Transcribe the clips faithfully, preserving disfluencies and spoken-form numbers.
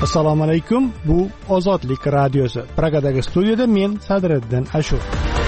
Assalomu alaykum. Bu Ozodlik radiosi. Pragadagi studiyada men Sadriddin Ashur.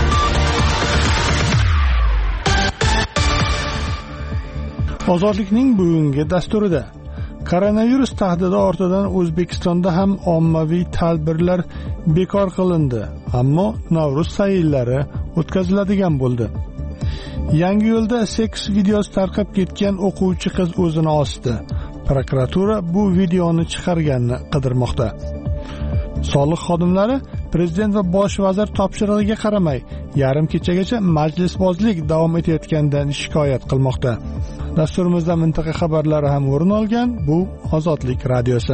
Ozodlikning bugungi dasturida koronavirus tahdidi ortidan O'zbekistonda ham ommaviy tadbirlar bekor qilindi, ammo Navro'z sayillari o'tkaziladigan bo'ldi. Yangiyo'lda seks videosi tarqab ketgan o'quvchi qiz o'zini osdi. Prokuratura bu videoni chiqarganini qidirmoqda. Soliq xodimlari prezident va bosh vazir topshirig'iga qaramay, yarim kechagacha majlisbozlik davom etayotganidan shikoyat qilmoqda. Dasturimizda mintaqa xabarlari ham o'rin olgan. Bu Ozodlik radiosi.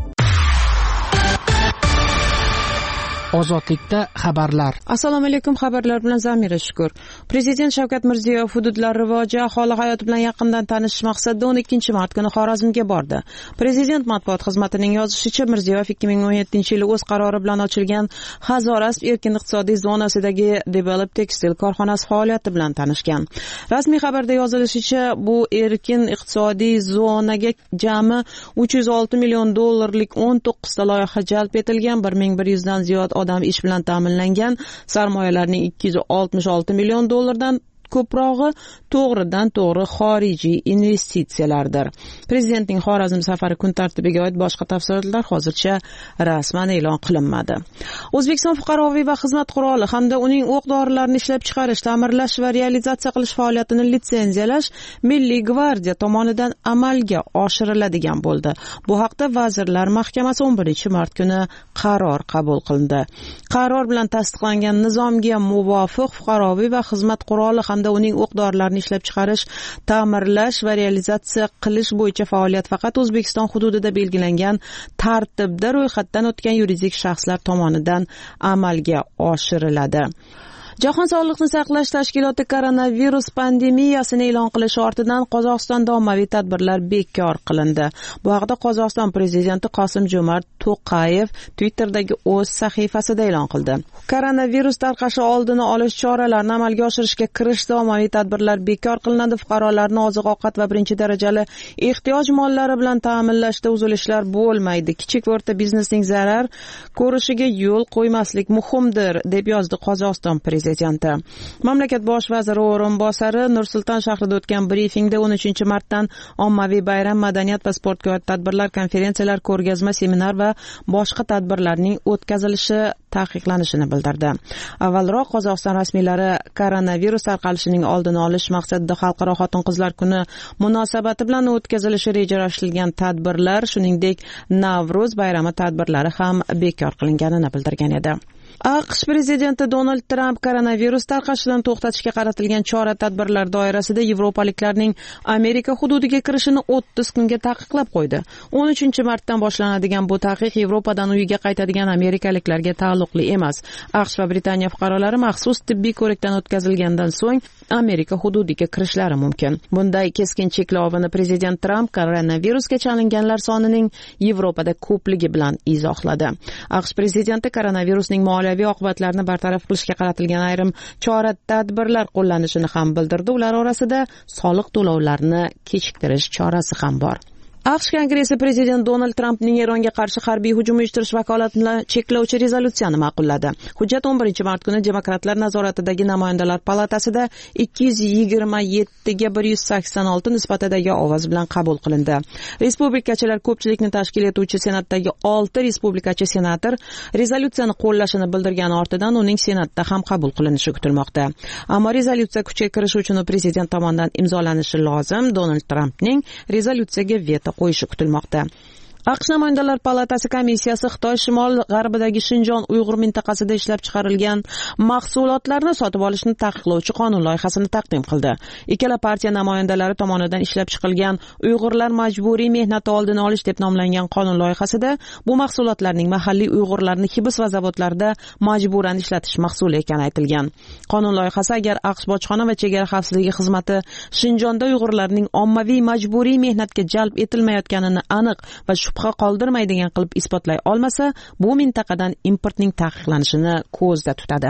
Ozodlikda xabarlar. Assalomu alaykum, xabarlar bilan Zamira Shukur. Prezident Shavkat Mirziyoyev hududlar rivoji, aholi hayoti bilan yaqindan tanishish maqsadida o'n ikkinchi mart kuni Xorazmga bordi. Prezident matbuot xizmatining yozishicha, Mirziyoyev ikki ming o'n yettinchi yili o'z qarori bilan ochilgan Hazorasp erkin iqtisodiy zonasidagi Develop Textile korxonasi faoliyati bilan tanishgan. Rasmiy xabarda yozilishicha, bu erkin iqtisodiy zonaga jami uch yuz olti million dollarlik o'n to'qqizta loyiha jalb etilgan, bir ming bir yuzdan ziyod odam ish bilan ta'minlangan, sarmoyalarning ikki yuz oltmish olti million dollardan ko'prog'i to'g'ridan to'g'ri xorijiy investitsiyalardir. Prezidentning Xorazm safari kun tartibiga oid boshqa tafsilotlar hozircha rasman e'lon qilinmadi. O'zbekiston fuqaroviy va xizmat quroli hamda uning o'q-dorilarini ishlab chiqarish, ta'mirlash va realizatsiya qilish faoliyatini litsenziyalash Milliy gvardiya tomonidan amalga oshiriladigan bo'ldi. Bu haqda Vazirlar Mahkamasi o'n birinchi mart kuni qaror qabul qildi. Qaror bilan tasdiqlangan nizomga muvofiq fuqaroviy va xizmat quroli hamda uning o'q-dorilarini ishlab chiqarish, ta'mirlash va realizatsiya qilish bo'yicha faoliyat faqat O'zbekiston hududida belgilangan tartibda ro'yxatdan o'tgan yuridik shaxslar tomonidan amalga oshiriladi. Jahon sog'liqni saqlash tashkiloti koronavirus pandemiyasini e'lon qilish ortidan Qozog'istonda ommaviy tadbirlar bekor qilindi. Bu haqda Qozog'iston prezidenti Qosim-Jo'mart To'qayev Twitter'dagi o'z sahifasida e'lon qildi. Koronavirus tarqashi oldini olish choralarini amalga oshirishga kirishda ommaviy tadbirlar bekor qilinadi. Fuqarolarni oziq-ovqat va birinchi darajali ehtiyoj mollari bilan ta'minlashda uzilishlar bo'lmaydi. Kichik va o'rta biznesning zarar ko'rishiga yo'l qo'ymaslik muhimdir, deb yozdi Qozog'iston prezidenti. Mamlakat bosh vaziri o'rinbosari Nur-Sulton shahrida o'tgan brifingda o'n uchinchi martdan ommaviy bayram, madaniyat va sportga oid tadbirlar, konferensiyalar, ko'rgazma, seminar va boshqa tadbirlarning o'tkazilishi taqiqlanishini bildirdi. Avvalroq Qozog'iston rasmiylari koronavirus tarqalishining oldini olish maqsadida Xalqaro xotin-qizlar kuni munosabati bilan o'tkazilishi rejalashtirilgan tadbirlar, shuningdek Navro'z bayrami tadbirlari ham bekor qilinganini bildirgan edi. AQSh prezidenti Donald Tramp koronavirus tarqalishidan to'xtatishga qaratilgan chora-tadbirlar doirasida yevropaliklarning Amerika hududiga kirishini o'ttiz kunga taqiqlab qo'ydi. o'n uchinchi martdan boshlanadigan bu taqiq Yevropadan uyiga qaytadigan amerikaliklarga taalluqli emas. AQSh va Britaniya fuqarolari maxsus tibbiy ko'rikdan o'tkazilgandan so'ng Amerika hududiga kirishlari mumkin. Bunday keskin cheklovni prezident Tramp koronavirusga chalinganlar sonining Yevropada ko'pligi bilan izohladi. AQSh prezidenti koronavirusning moliyaviy oqibatlarini bartaraf qilishga qaratilgan ayrim chora-tadbirlar qo'llanishini ham bildirdi. Ular orasida soliq to'lovlarini kechiktirish chorasi ham bor. AQSh Kongressi prezident Donald Trampning Eronga qarshi harbiy hujum uyushtirish vakolatini cheklovchi rezolyutsiyani ma'qulladi. Hujjat o'n birinchi mart kuni demokratlar nazoratidagi namoyandalar palatasida ikki yuz yigirma yetti ga bir yuz sakson olti nisbatidagi ovoz bilan qabul qilindi. Respublikachilar ko'pchilikni tashkil etuvchi Senatdagi olti respublikachi senator rezolyutsiyani qo'llashini bildirgan ortidan uning Senatda ham qabul qilinishi kutilmoqda. Ammo rezolyutsiya kuchga kirishi uchun prezident tomonidan imzolanishi lozim. Donald Trampning rezolyutsiyaga veto qo'yishi kutilmoqda. AQSh Namoyandalar palatasi komissiyasi Xitoy shimol g'arbidagi Shinjon Uyg'ur mintaqasida ishlab chiqarilgan mahsulotlarni sotib olishni taqiqlovchi qonun loyihasini taqdim qildi. Ikkala partiya namoyandalari tomonidan ishlab chiqilgan Uyg'urlar majburiy mehnati oldini olish deb nomlangan qonun loyihasida bu mahsulotlarning mahalliy Uyg'urlarni hibs va zavodlarda majburan ishlatish mahsuli ekani aytilgan. Qonun loyihasi agar AQSh bojxona va chegara xavfsizligi xizmati Shinjonda Uyg'urlarning ommaviy majburiy mehnatga jalb etilmayotganini aniq va shubha qoldirmaydigan qilib isbotlay olmasa, bu mintaqadan importning taqiqlanishini ko'zda tutadi.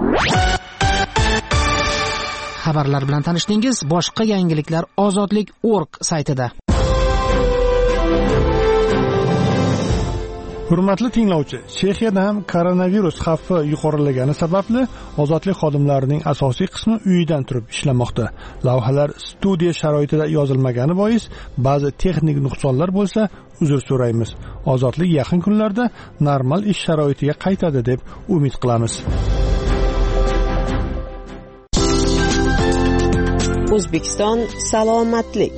Xabarlar bilan tanishdingiz. Boshqa yangiliklar ozodlik точка org saytida. Hurmatli tinglovchi, Chexiyada ham koronavirus xavfi yuqorilagani sababli ozodlik xodimlarining asosiy qismi uyidan turib ishlamoqda. Lavhalar studiya sharoitida yozilmagani bois ba'zi texnik nuqsonlar bo'lsa, uzr so'raymiz. Ozodlik yaqin kunlarda normal ish sharoitiga qaytadi deb umid qilamiz. O'zbekiston salomatlik.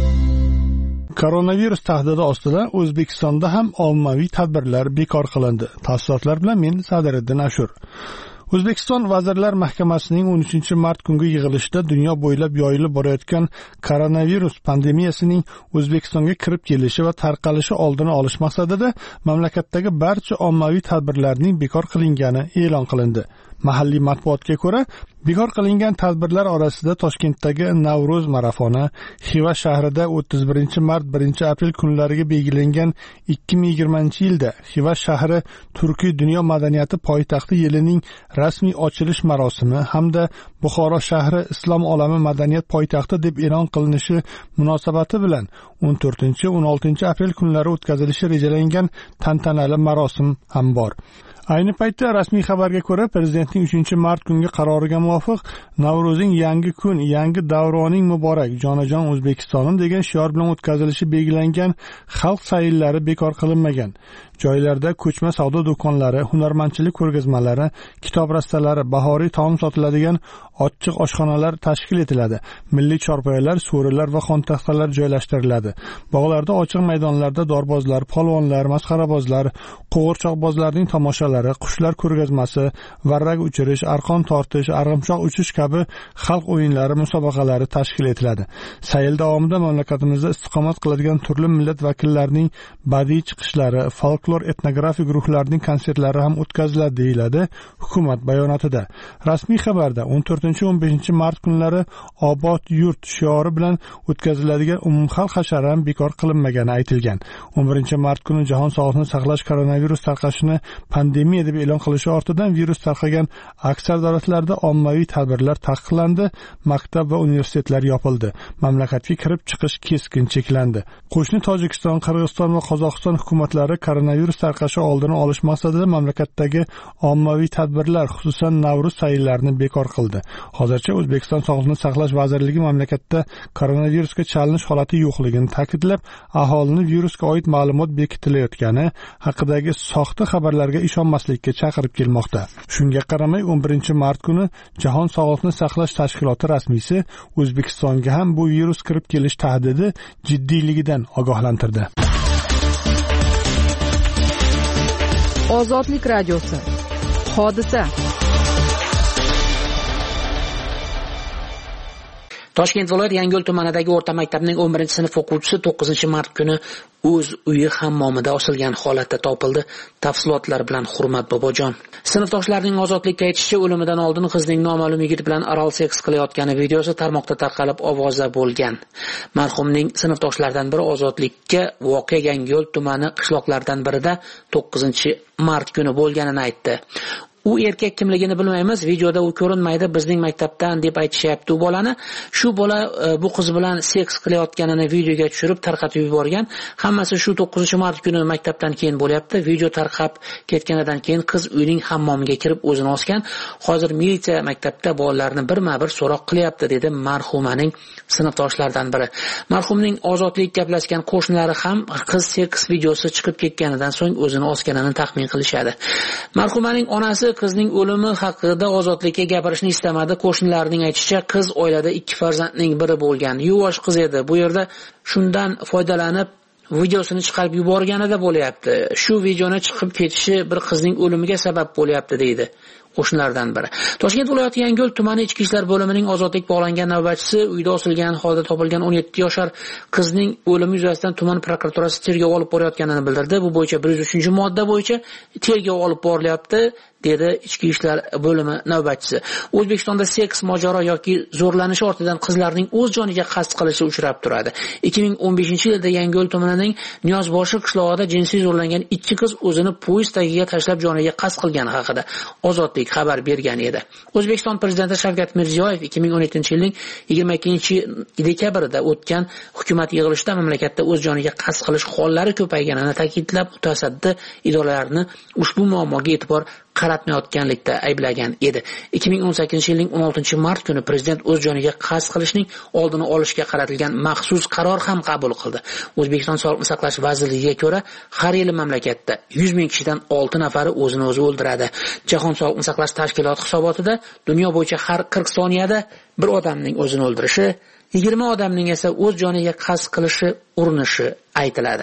Koronavirus tahdidi ostida O'zbekistonda ham ommaviy tadbirlar bekor qilindi. Tafsilotlar bilan men Sadiriddin Ashur. O'zbekiston Vazirlar Mahkamasining o'n uchinchi mart kungi yig'ilishida dunyo bo'ylab yoyilib borayotgan koronavirus pandemiyasining O'zbekistonga kirib kelishi va tarqalishi oldini olish maqsadida mamlakatdagi barcha ommaviy tadbirlarning bekor qilingani e'lon qilindi. Mahalliy matbuotga ko'ra, bekor qilingan tadbirlar orasida Toshkentdagi Navro'z marafoni, Xiva shahrida o'ttiz birinchi mart birinchi aprel kunlariga belgilangan ikki ming yigirmanchi yilda Xiva shahri Turkiy dunyo madaniyati poytaxti yilining rasmiy ochilish marosimi hamda Buxoro shahri islom olami madaniyat poytaxti deb e'lon qilinishi munosabati bilan o'n to'rtinchi o'n oltinchi aprel kunlari o'tkazilishi rejalangan tantanali marosim ham bor. Ayni paytda rasmiy xabarga ko'ra, prezidentning uchinchi mart kungi qaroriga muvofiq Navro'zning yangi kun, yangi davroning muborak, jonajon O'zbekistonim degan shior bilan o'tkazilishi belgilangan xalq sayillari bekor qilinmagan. Joylarda ko'chma savdo do'konlari, hunarmandchilik ko'rgazmalari, kitob rastalari, bahoriy taom sotiladigan ochiq oshxonalar tashkil etiladi. Milliy chorpoyalar, so'rilar va xontaxtalar joylashtiriladi. Bog'larda, ochiq maydonlarda dorbozlar, polvonlar, masxarabozlar, qo'g'irchoqbozlarning tomoshalari, qushlar ko'rgazmasi, varrak uchirish, arqon tortish, arg'imchoq uchish kabi xalq o'yinlari musobaqalari tashkil etiladi. Sayil davomida mamlakatimizda istiqomat qiladigan turli millat vakillarining badiiy chiqishlari, folklor etnografik guruhlarning konsertlari ham o'tkaziladi deyiladi hukumat bayonotida. Rasmiy xabarda o'n to'rtinchi o'n beshinchi mart kunlari obod yurt shiori bilan o'tkaziladigan umumxalq hashari ham bekor qilinmagani aytilgan. o'n birinchi mart kuni Jahon sog'liqni saqlash koronavirus tarqashini pandemiya deb e'lon qilishi ortidan virus tarqagan aksar davlatlarda ommaviy tadbirlar taqiqlandi, maktab va universitetlar yopildi. Mamlakatga kirib chiqish keskin cheklandi. Qo'shni Tojikiston, Qirg'iziston va Qozog'iston hukumatlari koronavirus tarqashi oldini olish maqsadida mamlakatdagi ommaviy tadbirlar, xususan Navro'z sayllarini bekor qildi. Hozircha O'zbekiston Sog'liqni saqlash vazirligi mamlakatda koronavirusga chalinish holati yo'qligini ta'kidlab, aholini virusga oid ma'lumot bekitilayotgani haqidagi soxta xabarlarga ishonmaslikka chaqirib kelmoqda. Shunga qaramay o'n birinchi mart kuni Jahon sog'liqni saqlash tashkiloti rasmiysi O'zbekistonga ham bu virus kirib kelish tahdidi jiddiyligidan ogohlantirdi. Ozodlik radiosi. Hodisa. Toshkent viloyat Yangiyo'l tumanidagi o'rta maktabning o'n birinchi sinf o'quvchisi to'qqizinchi mart kuni o'z uyi hammomida osilgan holatda topildi. Tafsilotlar bilan Hurmat Bobojon. Sinfdoshlarining ozodlikka aytishicha, o'limidan oldin qizning noma'lum yigit bilan oral seks qilayotgani videosi tarmoqda tarqalib ovoza bo'lgan. Marhumning sinfdoshlaridan biri ozodlikka voqea Yangiyo'l tumani qishloqlaridan birida to'qqizinchi mart kuni bo'lganini aytdi. U erkak kimligini bilmaymiz, videoda u ko'rinmaydi, bizning maktabdan deb aytishyapti u bolani. Shu bola bu qiz bilan seks qilayotganini videoga tushirib tarqatib yuborgan. Hammasi shu to'qqizinchi mart kuni maktabdan keyin bo'lyapti. Video tarqab ketganidan keyin qiz uyning hammomiga kirib o'zini osgan. Hozir militsiya maktabda bolalarni birma-bir so'roq qilyapti, dedi marhumaning sinfdoshlaridan biri. Marhumning ozodlik gaplashgan qo'shnilari ham qiz seks videosi chiqib ketganidan so'ng o'zini osganini taxmin qilishadi. Marhumaning onasi qizning o'limi haqida ozodlikka gapirishni istamadi. Qo'shnilarining aytishicha, qiz oilada ikki farzandning biri bo'lgan. Yuvosh qiz edi. Bu yerda shundan foydalanib videosini chiqarib yuborganida bo'lyapti. Shu videoni chiqib ketishi bir qizning o'limiga sabab bo'lyapti, deydi qo'shnilardan biri. Toshkent viloyati Yangiyo'l tumani ichki ishlar bo'limining ozodlik bog'langan navbatchisi uyda osilgan holda topilgan o'n yetti yoshar qizning o'limi yuzasidan tuman prokuraturasi tergov olib borayotganini bildirdi. Bu bo'yicha bir yuz uchinchi modda bo'yicha tergov olib borilyapti, dedi ichki ishlar bo'limi navbatchisi. O'zbekistonda seks mojaro yoki zo'rlanish ortidan qizlarning o'z joniga qasd qilishi uchrab turadi. ikki ming o'n beshinchi yilda Yangiyo'l tumanining Niyozboshi qishlog'ida jinsiy zo'rlangan ikki qiz o'zini poyezd tagiga tashlab joniga qasd qilgani haqida Ozodlik agentlik xabar bergan edi. O'zbekiston prezidenti Shavkat Mirziyoyev ikki ming o'n yettinchi yilning yigirma ikkinchi dekabrida o'tgan hukumat yig'ilishida mamlakatda o'z joniga qasd qilish hollari ko'payganini ta'kidlab, mutasaddi idoralarni ushbu muammoga e'tibor qaratmayotganlikda ayblagan edi. ikki ming o'n sakkizinchi yilning o'n oltinchi mart kuni prezident o'z joniga qasd qilishning oldini olishga qaratilgan maxsus qaror ham qabul qildi. O'zbekiston Sog'liqni saqlash vazirligiga ko'ra, har yili mamlakatda yuz ming kishidan olti nafari o'zini o'zi o'ldiradi. Jahon Sog'liqni saqlash tashkiloti hisobotida dunyo bo'yicha har qirq soniyada bir odamning o'zini o'ldirishi, yigirma odamning esa o'z joniga qasd qilishi urinishi aytiladi.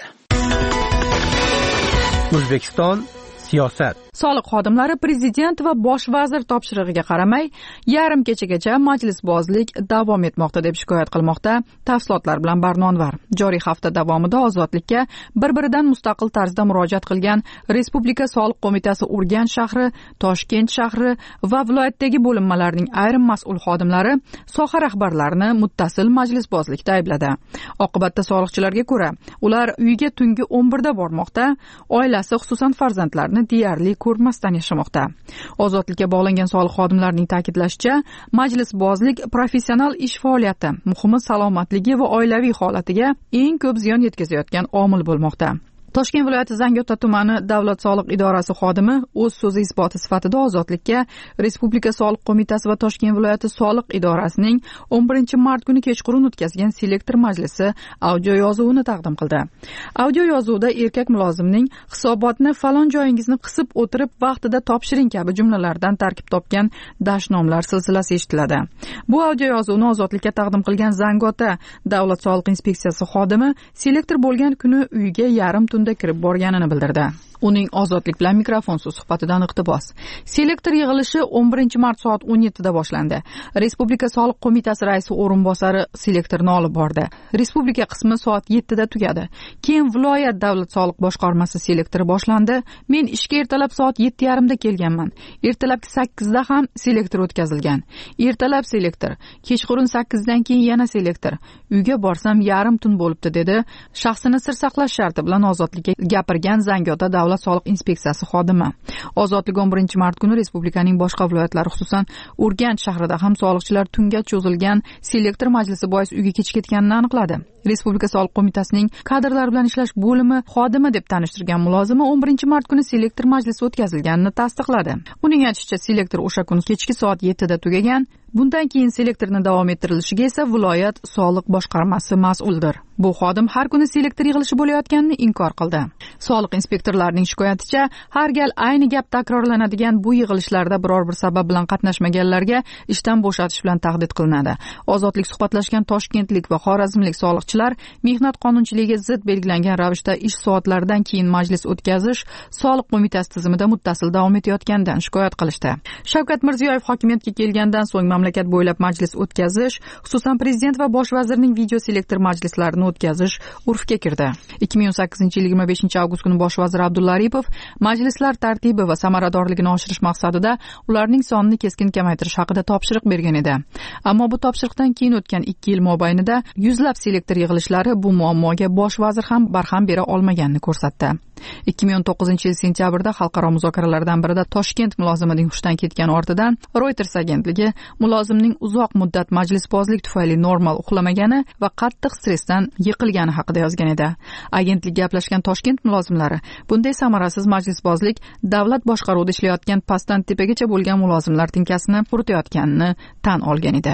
O'zbekiston siyosat. Soliq xodimlari prezident va bosh vazir topshirig'iga qaramay, yarim kechagacha majlisbozlik davom etmoqda deb shikoyat qilmoqda. Tafsilotlar bilan Barnonvar. Joriy hafta davomida ozodlikka bir-biridan mustaqil tarzda murojaat qilgan Respublika soliq qo'mitasi Urganch shahri, Toshkent shahri va viloyatdagi bo'linmalarning ayrim mas'ul xodimlari soha rahbarlarini muttasil majlisbozlikda aybladi. Oqibatda soliqchilarga ko'ra, ular uyiga tungi o'n birda bormoqda, oilasi, xususan farzandlarini deyarli ko'rmasdan yashamoqda. Ozodlikka bog'langan soliq xodimlarining ta'kidlashicha, majlisbozlik professional ish faoliyati, muhimi salomatligi va oilaviy holatiga eng ko'p ziyon yetkazayotgan omil bo'lmoqda. Toshkent viloyati Zangiota tumani davlat soliq idorasi xodimi o'z so'zi isboti sifatida ozodlikka Respublika soliq qo'mitasi va Toshkent viloyati soliq idorasining o'n birinchi mart kuni kechqurun o'tkazgan selektor majlisi audio yozuvini taqdim qildi. Audio yozuvda erkak mulozimning hisobotni falon joyingizni qisib o'tirib vaqtida topshiring kabi jumlalardan tarkib topgan dashnomlar silsilasi eshitiladi. Bu audio yozuvni ozodlikka taqdim qilgan Zangiota davlat soliq inspeksiyasi xodimi selektor bo'lgan kuni uyiga yarim tunda kirib borganini bildirdi. Uning ozodlik bilan mikrofon suhbatidan iqtibos. Selektor yig'ilishi o'n birinchi mart soat o'n yettida boshlandi. Respublika soliq qo'mitasi raisi o'rinbosari selektorni olib bordi. Respublika qismi soat yettida tugadi. Keyin viloyat davlat soliq boshqarmasi selektori boshlandi. Men ishga ertalab soat yetti yarim da kelganman. Ertalabki sakkizda ham selektor o'tkazilgan. Ertalab selektor, kechqurun sakkizdan keyin yana selektor. Uyga borsam yarim tun bo'libdi dedi. Shaxsini sir saqlash sharti bilan ozodlikka gapirgan Zangiota davlat soliq inspeksiyasi xodimi. Ozodlik o'n birinchi mart kuni respublikaning boshqa viloyatlari, xususan Urganch shahrida ham soliqchilar tunga cho'zilgan selektor majlisi bois uyga kech ketganini aniqladi. Respublika soliq qo'mitasining kadrlar bilan ishlash bo'limi xodimi deb tanishtirgan mulozimi o'n birinchi mart kuni selektor majlisi o'tkazilganini tasdiqladi. Uning aytishicha, selektor o'sha kuni kechki soat yettida tugagan. Bundan keyin selektorni davom ettirilishiga esa viloyat soliq boshqarmasi mas'uldir. Bu xodim har kuni selektor yig'ilishi bo'layotganini inkor qildi. Soliq inspektorlarining shikoyaticha, har gal ayni gap takrorlanadigan bu yig'ilishlarda biror bir sabab bilan qatnashmaganlarga ishdan bo'shatish bilan tahdid qilinadi. Ozodlik suhbatlashgan toshkentlik va xorazmlik soliqchilar mehnat qonunchiligiga zid belgilangan ravishda ish soatlaridan keyin majlis o'tkazish soliq qo'mitasi tizimida muttasil davom etayotganidan shikoyat qilishdi. Shavkat Mirziyoyev hokimiyatga kelgandan so'ng mamlakat bo'ylab majlis o'tkazish, xususan prezident va bosh vazirning video selektor majlislarini o'tkazish urfga kirdi. ikki ming o'n sakkizinchi yil yigirma beshinchi avgust kuni bosh vazir Abdulla Aripov majlislar tartibi va samaradorligini oshirish maqsadida ularning sonini keskin kamaytirish haqida topshiriq bergan edi. Ammo bu topshiriqdan keyin o'tgan ikki yil mobaynida yuzlab selektor yig'ilishlari bu muammoga bosh vazir ham barham bera olmaganini ko'rsatdi. ikki ming o'n to'qqizinchi yil sentyabrda xalqaro muzokaralardan birida Toshkent mulozimining hushdan ketgani ortidan Reuters agentligi mulozimning uzoq muddat majlisbozlik tufayli normal uxlamagani va qattiq stressdan yiqilgani haqida yozgan edi. Agentlik gaplashgan Toshkent mulozimlari bunday samarasiz majlisbozlik davlat boshqaruvida ishlayotgan pastdan tepagacha bo'lgan mulozimlar tinkasini quritayotganini tan olgan edi.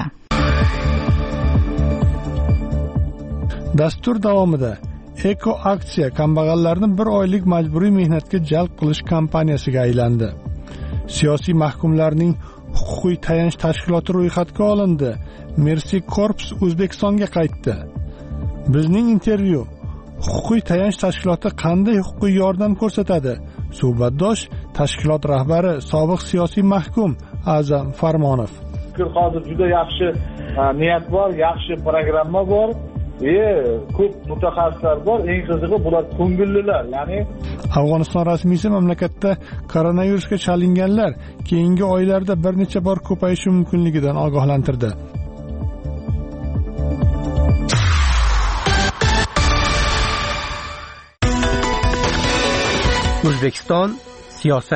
Dastur davomida Eko aksiya kambag'allarni bir oylik majburiy mehnatga jalb qilish kampaniyasiga aylandi. Siyosiy mahkumlarning huquqiy tayanch tashkiloti ro'yxatga olindi. Mercy Corps O'zbekistonga qaytdi. Bizning intervyu: huquqiy tayanch tashkiloti qanday huquqiy yordam ko'rsatadi? Suhbatdosh tashkilot rahbari sobiq siyosiy mahkum A'zam Farmonov. Hozir juda yaxshi niyat bor, yaxshi programma bor. E, ko'p mutaxassislar bor. Eng qizig'i bular ko'ngillilar, ya'ni Afg'oniston rasmiysi mamlakatda koronavirusga chalinganlar keyingi oylarda bir necha bor ko'payishi mumkinligidan ogohlantirdi. O'zbekiston siyosat.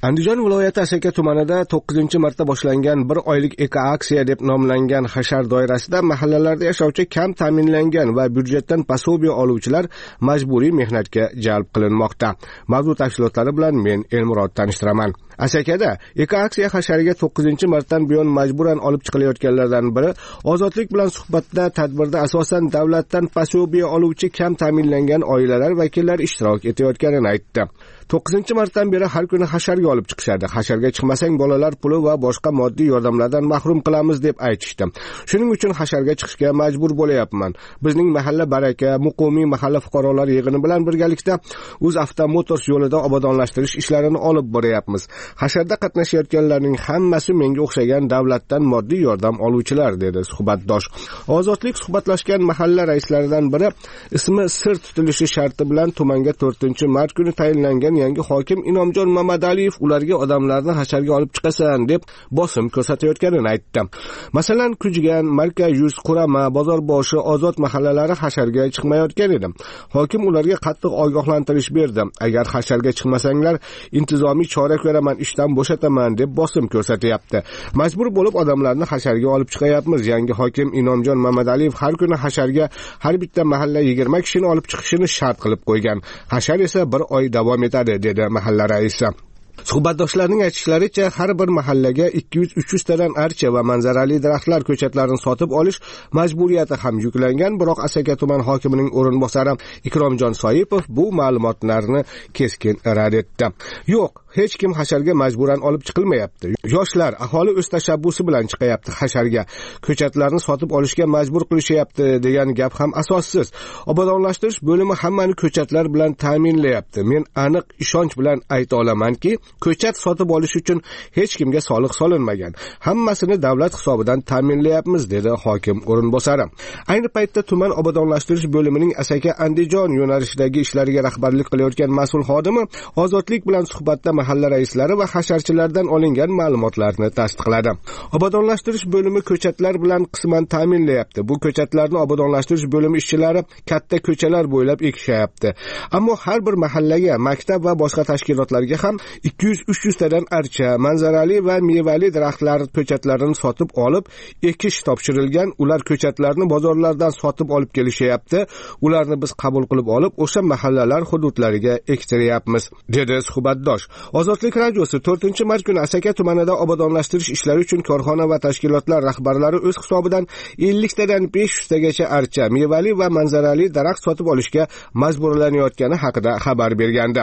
Andijon viloyati Asaka tumanida to'qqizinchi marta boshlangan bir oylik eko-aksiya deb nomlangan hashar doirasida mahallalarda yashovchi kam ta'minlangan va byudjetdan пособие oluvchilar majburiy mehnatga jalb qilinmoqda. Mavzu tafsilotlari bilan men Elmurod tanishtiraman. Asakada eko-aksiya hashariga to'qqizinchi martadan buyon majburan olib chiqilayotganlardan biri Ozodlik bilan suhbatda tadbirda asosan davlatdan пособие oluvchi kam ta'minlangan oilalar vakillari ishtirok etayotganini aytdi. to'qqizinchi martadan beri har kuni hasharga olib chiqishadi. Hasharga chiqmasang bolalar puli va boshqa moddiy yordamlardan mahrum qilamiz deb aytishdi. Shuning uchun hasharga chiqishga majbur bo'layapman. Bizning mahalla baraka, muqimiy mahalla fuqarolar yig'ini bilan birgalikda UzAvto Motors yo'lida obodonlashtirish ishlarini olib boryapmiz. Hasharda qatnashayotganlarning hammasi menga o'xshagan davlatdan moddiy yordam oluvchilar, dedi suhbatdosh. Ozodlik suhbatlashgan mahalla raislaridan biri ismi sir tutilishi sharti bilan tumanga to'rtinchi mart kuni tayinlangan yangi hokim Inomjon Mamadaliyev ularga odamlarni hasharga olib chiqasan deb bosim ko'rsatayotganini aytdi. Masalan, Kujgan, Marka yuz, Qurama, Bozorboshi, Ozod mahallalari hasharga chiqmayotgan edi. Hokim ularga qattiq ogohlantirish berdi. Agar hasharga chiqmasanglar, intizomiy chora ko'raman, ishdan bo'shataman deb bosim ko'rsatyapti. Majbur bo'lib odamlarni hasharga olib chiqayapmiz. Yangi hokim Inomjon Mamadaliyev har kuni hasharga har bitta mahalla yigirma kishini olib chiqishini shart qilib qo'ygan. Hashar esa bir oy davom etadi, dedi mahalla raisi. Suhbatdoshlarning aytishlaricha, har bir mahallaga ikki yuz uch yuz tadan archa va manzarali daraxtlar ko'chatlarini sotib olish majburiyati ham yuklangan, biroq Asaka tuman hokimining o'rinbosari Ikromjon Soipov bu ma'lumotlarni keskin rad etdi. Yo'q, hech kim hasharga majburan olib chiqilmayapti. Yoshlar, aholi o'z tashabbusi bilan chiqayapti hasharga. Ko'chatlarni sotib olishga majbur qilishyapti degan gap ham asossiz. Obodonlashtirish bo'limi hammani ko'chatlar bilan ta'minlayapti. Men aniq ishonch bilan ayta olamanki, ko'chat sotib olish uchun hech kimga soliq solinmagan. Hammasini davlat hisobidan ta'minlayapmiz, dedi hokim o'rinbosari. Ayni paytda tuman obodonlashtirish bo'limining Asaka Andijon yo'nalishidagi ishlariga rahbarlik qilayotgan mas'ul xodimi Ozodlik bilan suhbatda mahalla raislari va hasharchilardan olingan ma'lumotlarni tasdiqladi. Obodonlashtirish bo'limi ko'chatlar bilan qisman ta'minlayapti. Bu ko'chatlarni obodonlashtirish bo'limi ishchilari katta ko'chalar bo'ylab ekishayapti. Ammo har bir mahallaga, maktab va boshqa tashkilotlarga ham ikki yuz uch yuz tadan archa, manzarali va mevali daraxtlar ko'chatlarini sotib olib, ekish topshirilgan. Ular ko'chatlarni bozorlardan sotib olib kelishyapti. Ularni biz qabul qilib olib, o'sha mahallalar hududlariga ektiryapmiz, dedi suhbatdosh. Ozodlik radiosi to'rtinchi mart kuni Asaka tumanida obodonlashtirish ishlari uchun korxona va tashkilotlar rahbarlari o'z hisobidan ellik tadan besh yuz tagacha archa, mevali va manzarali daraxt sotib olishga majburlanayotgani haqida xabar bergandi.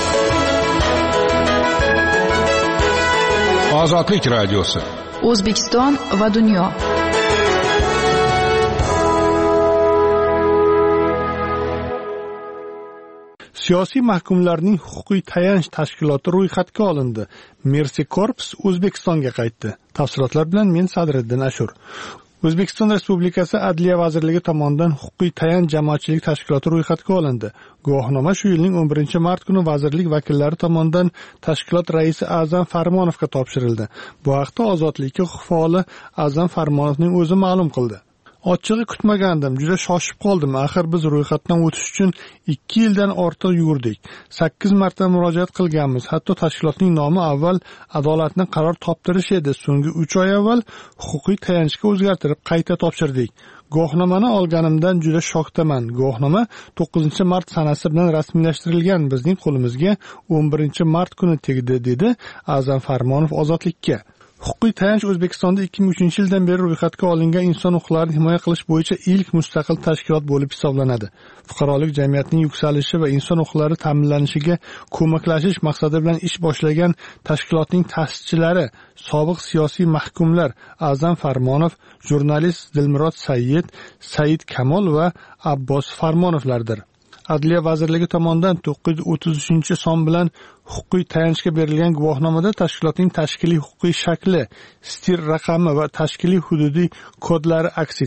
Ozodlik radiosi. O'zbekiston va dunyo. Siyosiy mahkumlarning huquqiy tayanch tashkiloti ro'yxatga olindi. Mercy Corps O'zbekistonga qaytdi. Tafsilotlar bilan men Sadriddin Ashur. O'zbekiston Respublikasi Adliya vazirligi tomonidan huquqiy tayanch jamoatchilik tashkiloti ro'yxatga olindi. Guvohnoma shu yilning o'n birinchi mart kuni vazirlik vakillari tomonidan tashkilot raisi A'zam Farmonovga topshirildi. Bu haqda Ozodlikka faoli A'zam Farmonovning o'zi ma'lum qildi. Ochig'i kutmagandim, juda shoshib qoldim. Axir biz ro'yxatdan o'tish uchun ikki yildan ortiq yurdik. sakkiz marta murojaat qilganmiz. Hatto tashkilotning nomi avval adolatni qaror toptirish edi. So'nggi uch oy avval huquqiy tayanchga o'zgartirib qayta topshirdik. Guvohnomani olganimdan juda shokdaman. Guvohnoma to'qqizinchi mart sanasi bilan rasmiylashtirilgan. Bizning qo'limizga o'n birinchi mart kuni tegdi, dedi A'zam Farmonov Ozodlikka. Huquqiy tayanch O'zbekistonda ikki ming uchinchi yildan beri ro'yxatga olingan inson huquqlarini himoya qilish bo'yicha ilk mustaqil tashkilot bo'lib hisoblanadi. Fuqarolik jamiyatining yuksalishi va inson huquqlari ta'minlanishiga ko'maklashish maqsadi bilan ish boshlagan tashkilotning ta'sischilari sobiq siyosiy mahkumlar A'zam Farmonov, jurnalist Dilmurod Sayyid, Said Kamol va Abbos Farmonovlardir. Adliya vazirligi tomonidan to'qqiz yuz o'ttiz uchinchi son bilan huquqiy tayanchga berilgan guvohnomada tashkilotning tashkiliy huquqiy shakli, stir raqami va tashkiliy hududiy kodlari aks etgan.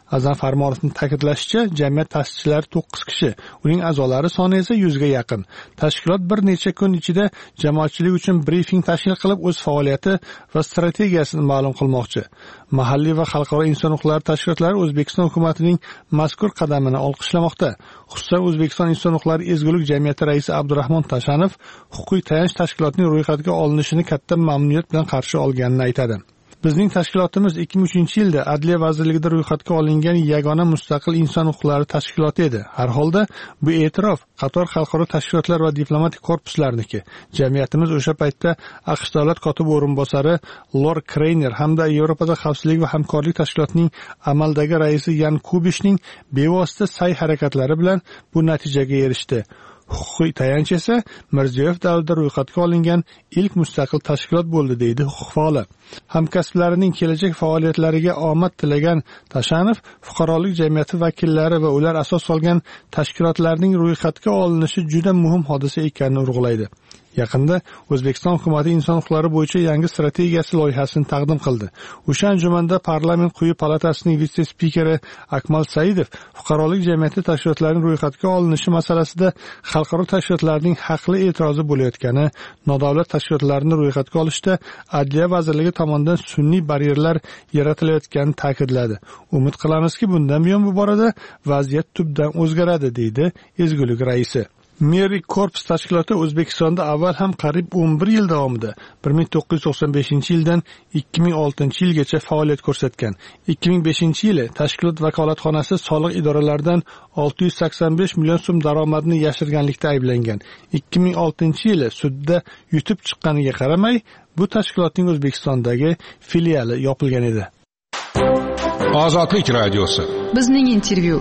Azam Farmonovning ta'kidlashicha, jamiyat ta'sischilari to'qqiz kishi, uning a'zolari soni esa yuzga yaqin. Tashkilot bir necha kun ichida jamoatchilik uchun brifing tashkil qilib, o'z faoliyati va strategiyasini ma'lum qilmoqchi. Mahalliy va xalqaro inson huquqlari tashkilotlari O'zbekiston hukumatining mazkur qadamini olqishlamoqda. Xususan, O'zbekiston inson huquqlari ezgulik jamiyati raisi Abdurahmon Tashanov huquqiy tayanch tashkilotining ro'yxatga olinishini katta mamnuniyat bilan qarshi olganini aytadi. Bizning tashkilotimiz ikki ming uchinchi yilda Adliya vazirligida ro'yxatga olingan yagona mustaqil inson huquqlari tashkiloti edi. Har holda bu e'tirof qator xalqaro tashkilotlar va diplomatik korpuslarniki. Jamiyatimiz o'sha paytda AQSh davlat kotibi o'rinbosari Lor Kreyner hamda Yevropada xavfsizlik va hamkorlik tashkilotining amaldagi raisi Yan Kubishning bevosita sa'y harakatlari bilan bu natijaga erishdi. Huquqiy tayanch esa Mirziyoyev davrida ro'yxatga olingan ilk mustaqil tashkilot bo'ldi, deydi huquq faoli. Hamkasblarining kelajak faoliyatlariga omad tilagan Tashanov fuqarolik jamiyati vakillari va ular asos solgan tashkilotlarning ro'yxatga olinishi juda muhim hodisa ekanini urg'ulaydi. Yaqinda O'zbekiston hukumati inson huquqlari bo'yicha yangi strategiyasi loyihasini taqdim qildi. O'sha anjumanda parlament quyi palatasining vitse-spikeri Akmal Saidov fuqarolik jamiyati tashkilotlarining ro'yxatga olinishi masalasida xalqaro tashkilotlarning haqli e'tirozi bo'layotgani, nodavlat tashkilotlarni ro'yxatga olishda Adliya vazirligi tomonidan sun'iy baryerlar yaratilayotganini ta'kidladi. Umid qilamizki, bundan buyon bu borada vaziyat tubdan o'zgaradi, deydi ezgulik raisi. Meri Korpus tashkiloti O'zbekistonda avval ham qariyb o'n bir yil davomida bir ming to'qqiz yuz to'qson beshinchi yildan ikki ming oltinchi yilgacha faoliyat ko'rsatgan. ikki ming beshinchi yili tashkilot vakolatxonasi soliq idoralaridan olti yuz sakson besh million so'm daromadni yashirganlikda ayblangan. ikki ming oltinchi yili sudda yutib chiqqaniga qaramay, bu tashkilotning O'zbekistondagi filiali yopilgan edi. Ozodlik radiosi. Bizning intervyu.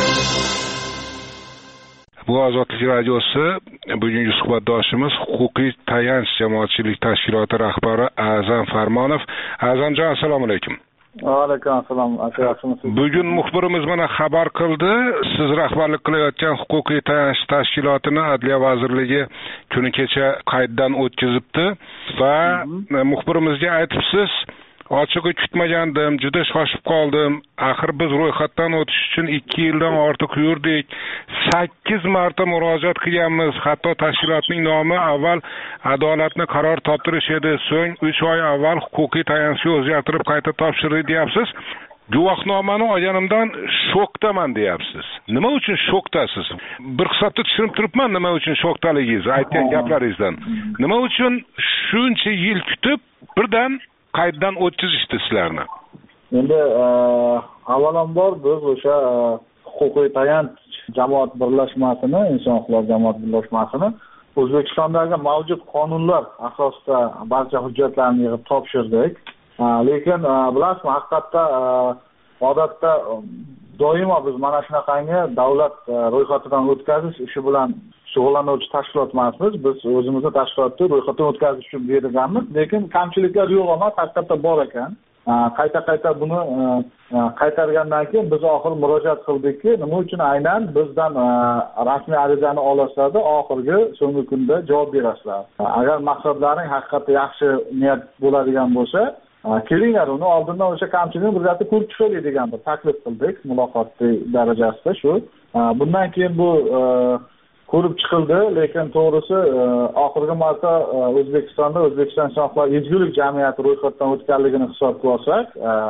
Bu Ozodlik radiosi bugungi suhbatdoshimiz huquqiy tayanch jamoatchilik tashkiloti rahbari Azam Farmonov. Azamjon, assalomu alaykum. Va alaykum assalom. Yaxshimisiz? Bugun muxbirimiz mana xabar qildi, siz rahbarlik qilayotgan huquqiy tayanch tashkilotini Adliya vazirligi kuni kecha qayddan o'tkazibdi va muxbirimizga aytibsiz, ochig'i kutmagandim, juda shoshib qoldim. Axir biz ro'yxatdan o'tish uchun ikki yildan ortiq yurdik. sakkiz marta murojaat qilganmiz. Hatto tashkilotning nomi avval adolatni qaror toptirish edi, so'ng uch oy avval huquqiy tayanchga o'zgartirib qayta topshirdik deyapsiz. Guvohnomani olganimdan shokdaman deyapsiz. Nima uchun shokdasiz? Bir hisobda tushunib turibman nima uchun shokdaligingizni, aytgan gaplaringizdan. Nima uchun shuncha yil kutib birdan qayddan o'tkazishdi sizlarni? Endi avvalambor biz o'sha huquqiy tayanch jamoat birlashmasini, inson huquqlari jamoat birlashmasini O'zbekistondagi mavjud qonunlar asosida barcha hujjatlarni yig'ib topshirdik. Lekin bilasizmi, haqiqatda odatda doimo biz mana shunaqangi davlat ro'yxatidan o'tkazish ishi bilan shug'ullanuvchi tashkilot emasmiz. Biz o'zimizni tashkilotni ro'yxatdan o'tkazish uchun berganmiz, lekin kamchiliklar yo'q emas, haqiqatda bor ekan. Qayta-qayta buni qaytargandan keyin biz oxir murojaat qildikki, nima uchun aynan bizdan rasmiy arizani olasizlar, oxirgi so'nggi kunda javob berasizlar. Agar maqsadlaring haqiqatda yaxshi niyat bo'ladigan bo'lsa, kelinglar, uni oldindan o'sha kamchilikni birgalikda ko'rib chiqaylik degan bir taklif qildik, muloqot darajasida shu. Bundan keyin bu ko'rib chiqildi, lekin to'g'risi oxirgi marta O'zbekistonda O'zbekiston inson huquqlari ezgulik jamiyati ro'yxatdan o'tganligini hisobga olsak,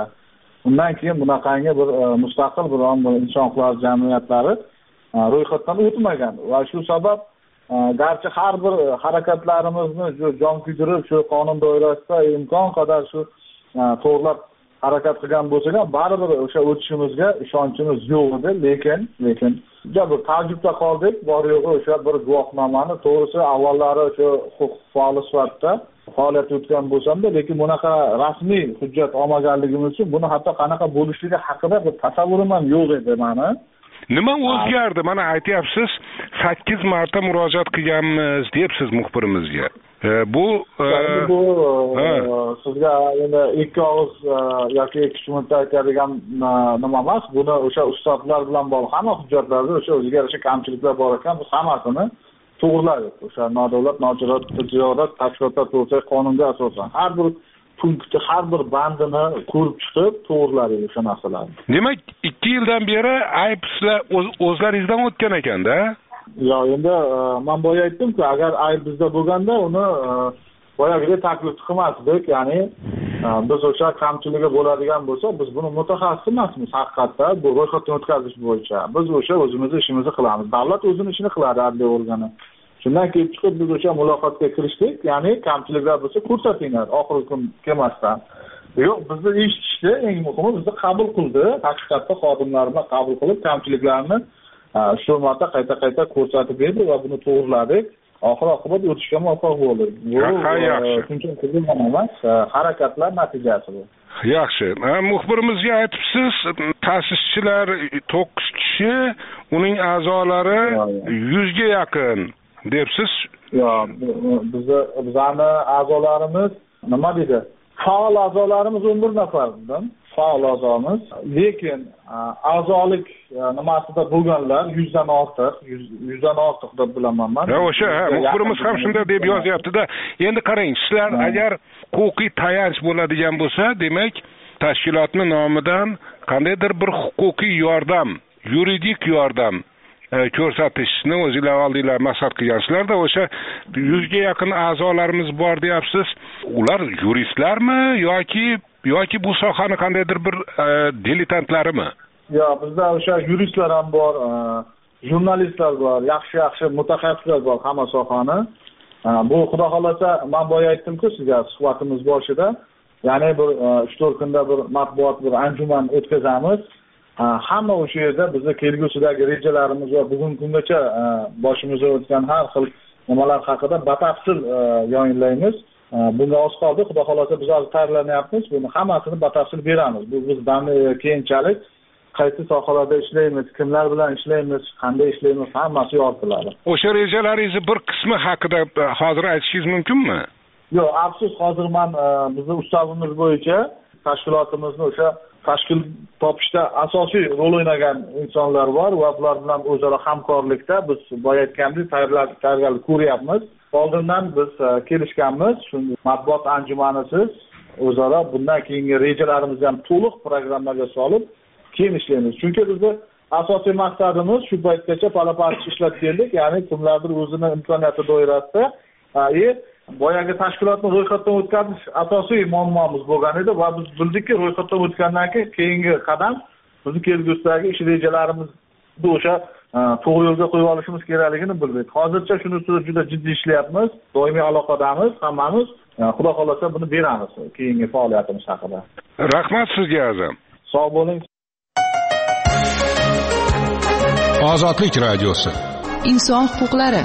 undan keyin bunaqangi bir mustaqil bir inson huquqlari jamiyatlari ro'yxatdan o'tmagan va shu sabab garchi har bir harakatlarimizni jon kuydirib shu qonun doirasida imkon qadar shu to'g'rilab harakat qilgan bo'lsak ham, baribir o'sha o'tishimizga ishonchimiz yo'q edi, lekin lekin juda bir ta'jubda qoldik. Bor yo'g'i o'sha bir guvohnomani to'g'risi avvallari o'sha huquq faoli sifatida faoliyat yurtgan bo'lsam-da, lekin bunaqa rasmiy hujjat olmaganligimiz uchun buni hatto qanaqa bo'lishligi haqida bir tasavvurim ham yo'q edi meni. Nima o'zgardi? Mana aytyapsiz, sakkiz marta murojaat qilganmiz deyapsiz muxbirimizga. Bu bu sizga endi ikki og'iz yoki ikki minutda aytadigan nima emas. Buni o'sha ustozlar bilan bog'liq hamma hujjatlarda o'sha o'ziga yarasha kamchiliklar bor ekan, biz hammasini to'g'riladik. O'sha nodavlat notijorat tashkilotlar to'g'risidagi qonunga asosan har bir punkti har bir bandini ko'rib chiqib to'g'riladik o'sha narsalarni. Demak, ikki yildan beri ayb sizlar o'zlaringizdan o'tgan ekanda? Yo'q, endi men boya aytdim-ku, agar ayb bizda bo'lganda uni boyagiga taklif qilmasdik, ya'ni biz o'sha kamchiligi bo'ladigan bo'lsa, biz buni mutaxassis emasmiz haqiqatda, bu ro'yxatdan o'tkazish bo'yicha. Biz o'sha o'zimiz ishimizni qilamiz. Davlat o'zini ishini qiladi, adliya organi. Shundan kelib chiqib biz o'sha muloqotga kirishdik, ya'ni kamchiliklar bo'lsa ko'rsatinglar, oxirgi kun kelmasdan. Yo'q, bizni eshitishdi, eng muhimi bizni qabul qildi, haqiqatda xodimlarni qabul qilib, kamchiliklarni shu marta qayta-qayta ko'rsatib berdi va buni to'g'riladik. Oxir oqibat o'tishga muvaffaq bo'ldik. Bu shunchaki qilgan emas, harakatlar natijasi bu. Yaxshi. Muxbirimizga aytibsiz, ta'sischilar to'qqiz kishi, uning a'zolari yuz ga yaqin debsiz. Yo'q, bizni bizani a'zolarimiz nima dedi? Faol a'zolarimiz o'n bir nafardan. Faol a'zomiz, lekin a'zolik nimasida bo'lganlar yuz dan ortiq, yuz dan ortiq deb bilaman men. Ha, o'sha, muxbirimiz ham shunday deb yozyapti-da. Endi qarang, sizlar agar huquqiy tayanch bo'ladigan bo'lsa, demak, tashkilotning nomidan qandaydir bir huquqiy yordam, yuridik yordam ko'rsatishni o'zingizlar oldinglar maqsad qilgansizlar-da, o'sha yuz ga yaqin a'zolarimiz bor deyapsiz. Ular yuristlarmi yoki yoki bu sohani qandaydir bir diletantlarimi? Yo'q, bizda o'sha yuristlar ham bor, jurnalistlar bor, yaxshi-yaxshi mutaxassislar bor hamma sohani. Bu xudo xolasa, men boya aytdim-ku sizga suhbatimiz boshida, ya'ni bir uch to'rt kunda bir matbuot bir anjuman o'tkazamiz. Hamma o'sha yerda bizning kelgusidagi rejalarimiz va bugungi kungacha boshimizda o'tgan har xil nimalar haqida batafsil yayinlaymiz. Bunga oz qoldi, xudo xolasa biz hozir tayyorlanyapmiz, buni hammasini batafsil beramiz. Bu bizdan keyinchalik qaysi sohalarda ishlaymiz, kimlar bilan ishlaymiz, qanday ishlaymiz, hammasi yoritiladi. O'sha rejalaringizni bir qismi haqida hozir aytishingiz mumkinmi? Yo'q, afsus, hozir men bizning ustavimiz bo'yicha tashkilotimizni o'sha tashkil topishda asosiy rol o'ynagan insonlar bor va ular bilan o'zaro hamkorlikda biz boya aytgandek tayyorgarlik ko'ryapmiz. Oldindan biz kelishganmiz, shunday matbuot anjumanisiz o'zaro bundan keyingi rejalarimizni ham to'liq programmaga solib keyin ishlaymiz. Chunki bizni asosiy maqsadimiz shu paytgacha pala-pala ishlab keldik, ya'ni kimlardir o'zini imkoniyati doirasida e boyagi tashkilotni ro'yxatdan o'tkazish asosiy muammomiz bo'lgan edi va biz bildikki, ro'yxatdan o'tgandan keyin keyingi qadam bizni kelgusidagi ish rejalarimizni o'sha to'g'ri yo'lga qo'yib olishimiz kerakligini bildik. Hozircha shuni ustida juda jiddiy ishlayapmiz, doimiy aloqadamiz, hammamiz. Xudo xolasa buni beramiz keyingi faoliyatimiz haqida. Rahmat sizga azam. Sog' bo'ling. Ozodlik radiosi. Inson huquqlari.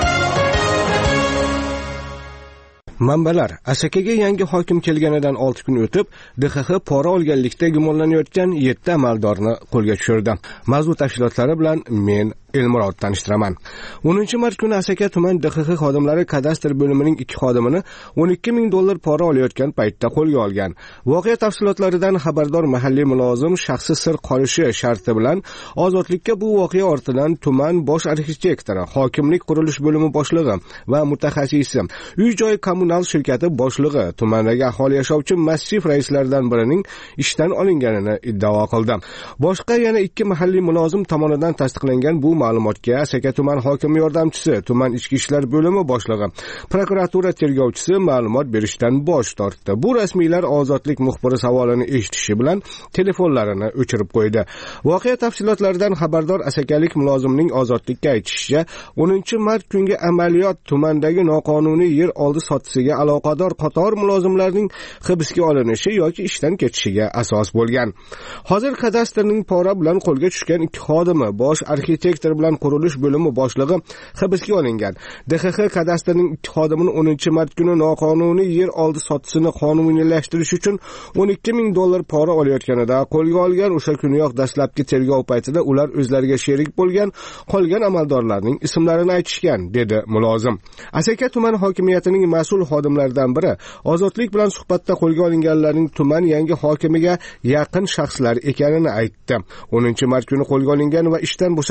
Manbalar: Asakaga yangi hokim kelganidan olti kun o'tib, D X X pora olganlikda gumonlanayotgan yetti amaldorni qo'lga tushirdi. Mavzu tafsilotlari bilan men Elmurod tanishtiraman. o'ninchi mart kuni Asaka tuman D X X xodimlari kadastr bo'limining ikki xodimini o'n ikki ming dollar pora olayotgan paytda qo'lga olgan. Voqea tafsilotlaridan xabardor mahalliy mulozim shaxsi sir qolishi sharti bilan ozodlikka bu voqea ortidan tuman bosh arxitektori, hokimlik qurilish bo'limi boshlig'i va mutaxassisi, uy joy kommunal shirkati boshlig'i, tumandagi aholi yashovchi massiv raislardan birining ishdan olinganini iddao qildi. Boshqa yana ikki mahalliy mulozim tomonidan tasdiqlangan bu ma'lumotga Asaka tuman hokimi yordamchisi, tuman ichki ishlar bo'limi boshlig'i, prokuratura tergovchisi ma'lumot berishdan bosh tortdi. Bu rasmiylar ozodlik muxbiri savolini eshitishi bilan telefonlarini o'chirib qo'ydi. Voqea tafsilotlaridan xabardor asakalik mulozimning ozodlikka aytishicha, o'ninchi mart kungi amaliyot tumandagi noqonuniy yer oldi sotisiga aloqador qator mulozimlarning hibsga olinishi yoki ishdan ketishiga asos bo'lgan. Hozir kadastrning pora bilan qo'lga tushgan ikki xodimi, bosh arxitektor bilan qurilish bo'limi boshlig'i hibsga olingan. D X X kadastrning ikki xodimini o'ninchi mart kuni noqonuniy yer oldi sotisini qonuniylashtirish uchun o'n ikki ming dollar pora olayotganida qo'lga olgan. O'sha kuniyoq dastlabki tergov paytida ular o'zlariga sherik bo'lgan qolgan amaldorlarning ismlarini aytishgan, dedi mulozim. Asaka tuman hokimiyatining mas'ul xodimlaridan biri ozodlik bilan suhbatda qo'lga olinganlarning tuman yangi hokimiga yaqin shaxslar ekanini aytdi. o'ninchi mart kuni qo'lga olingan va ishdan bo'shatilgan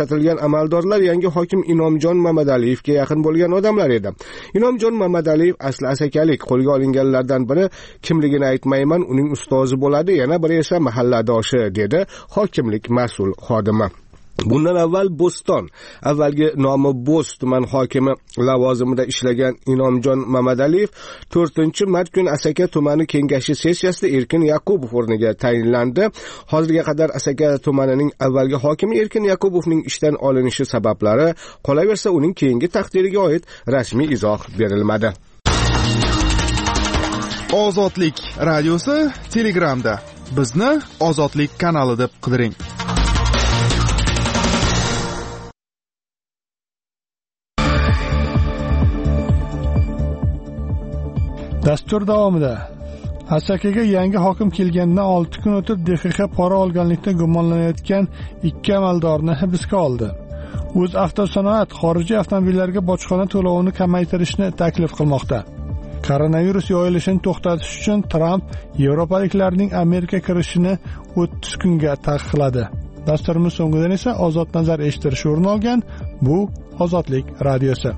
amaldorlar yangi hokim Inomjon Mamadaliyevga yaqin bo'lgan odamlar edi. Inomjon Mamadaliyev asli asakalik. Qo'lga olinganlardan biri kimligini aytmayman, uning ustozi bo'ladi, yana biri esa mahalladoshi, dedi hokimlik mas'ul xodimi. Bundan avval Bo'ston, avvalgi nomi Bo'z tuman hokimi lavozimida ishlagan Inomjon Mamadaliyev to'rtinchi mart kuni Asaka tumani kengashi sessiyasida Erkin Yaqubov o'rniga tayinlandi. Hozirga qadar Asaka tumanining avvalgi hokimi Erkin Yaqubovning ishdan olinishi sabablari, qolaversa uning keyingi taqdiriga oid rasmiy izoh berilmadi. Ozodlik radiosi Telegramda. Bizni Ozodlik kanali deb qidiring. Dastur davomida Asakaga yangi hokim kelgandan olti kun o'tib D X X pora olganlikda gumonlanayotgan ikki amaldorni hibsga oldi. O'z avtosanoat xorijiy avtomobillarga bojxona to'lovini kamaytirishni taklif qilmoqda. Koronavirus yoyilishini to'xtatish uchun Trump yevropaliklarning Amerika kirishini o'ttiz kunga taqiqladi. Dasturimiz so'ngidan esa ozod nazar eshittirish o'rin olgan. Bu Ozodlik radiosi.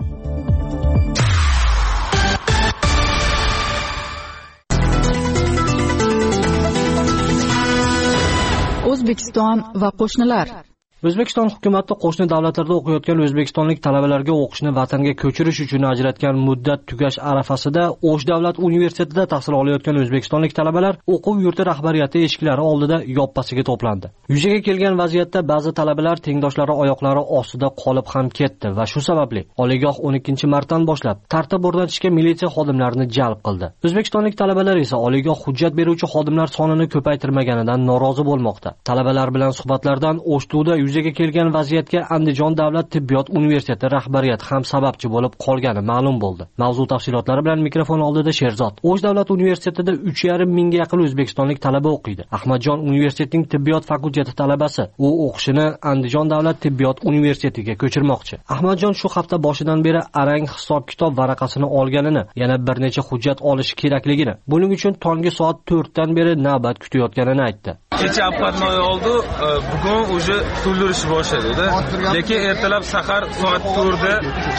O'zbekiston va qo'shnilar. O'zbekiston hukumati qo'shni davlatlarda o'qiyotgan o'zbekistonlik talabalarga o'qishni vatanga ko'chirish uchun ajratgan muddat tugash arafasida O'sh davlat universitetida tahsil olayotgan o'zbekistonlik talabalar o'quv yurti rahbariyati eshiklari oldida yoppasiga to'plandi. Yuzaga kelgan vaziyatda ba'zi talabalar tengdoshlari oyoqlari ostida qolib ham ketdi va shu sababli oliygoh o'n ikkinchi martdan boshlab tartib o'rnatishga militsiya xodimlarini jalb qildi. O'zbekistonlik talabalar esa oliygoh hujjat beruvchi xodimlar sonini ko'paytirmaganidan norozi bo'lmoqda. Talabalar bilan suhbatlardan O'shduvda yuzaga kelgan vaziyatga Andijon davlat tibbiyot universiteti rahbariyati ham sababchi bo'lib qolgani ma'lum bo'ldi. Mavzu tafsilotlari bilan mikrofon oldida Sherzod. O'sh davlat universitetida uch yarim mingga yaqin o'zbekistonlik talaba o'qiydi. Ahmadjon universitetining tibbiyot fakulteti talabasi. U o'qishini Andijon davlat tibbiyot universitetiga ko'chirmoqchi. Ahmadjon shu hafta boshidan beri arang hisob-kitob varaqasini olganini, yana bir necha hujjat olishi kerakligini, buning uchun tongi soat to'rtdan beri navbat kutayotganini aytdi. Kecha apatnoy oldi, bugun уже to'ldirish boshladi. Lekin ertalab sahar soat to'rtda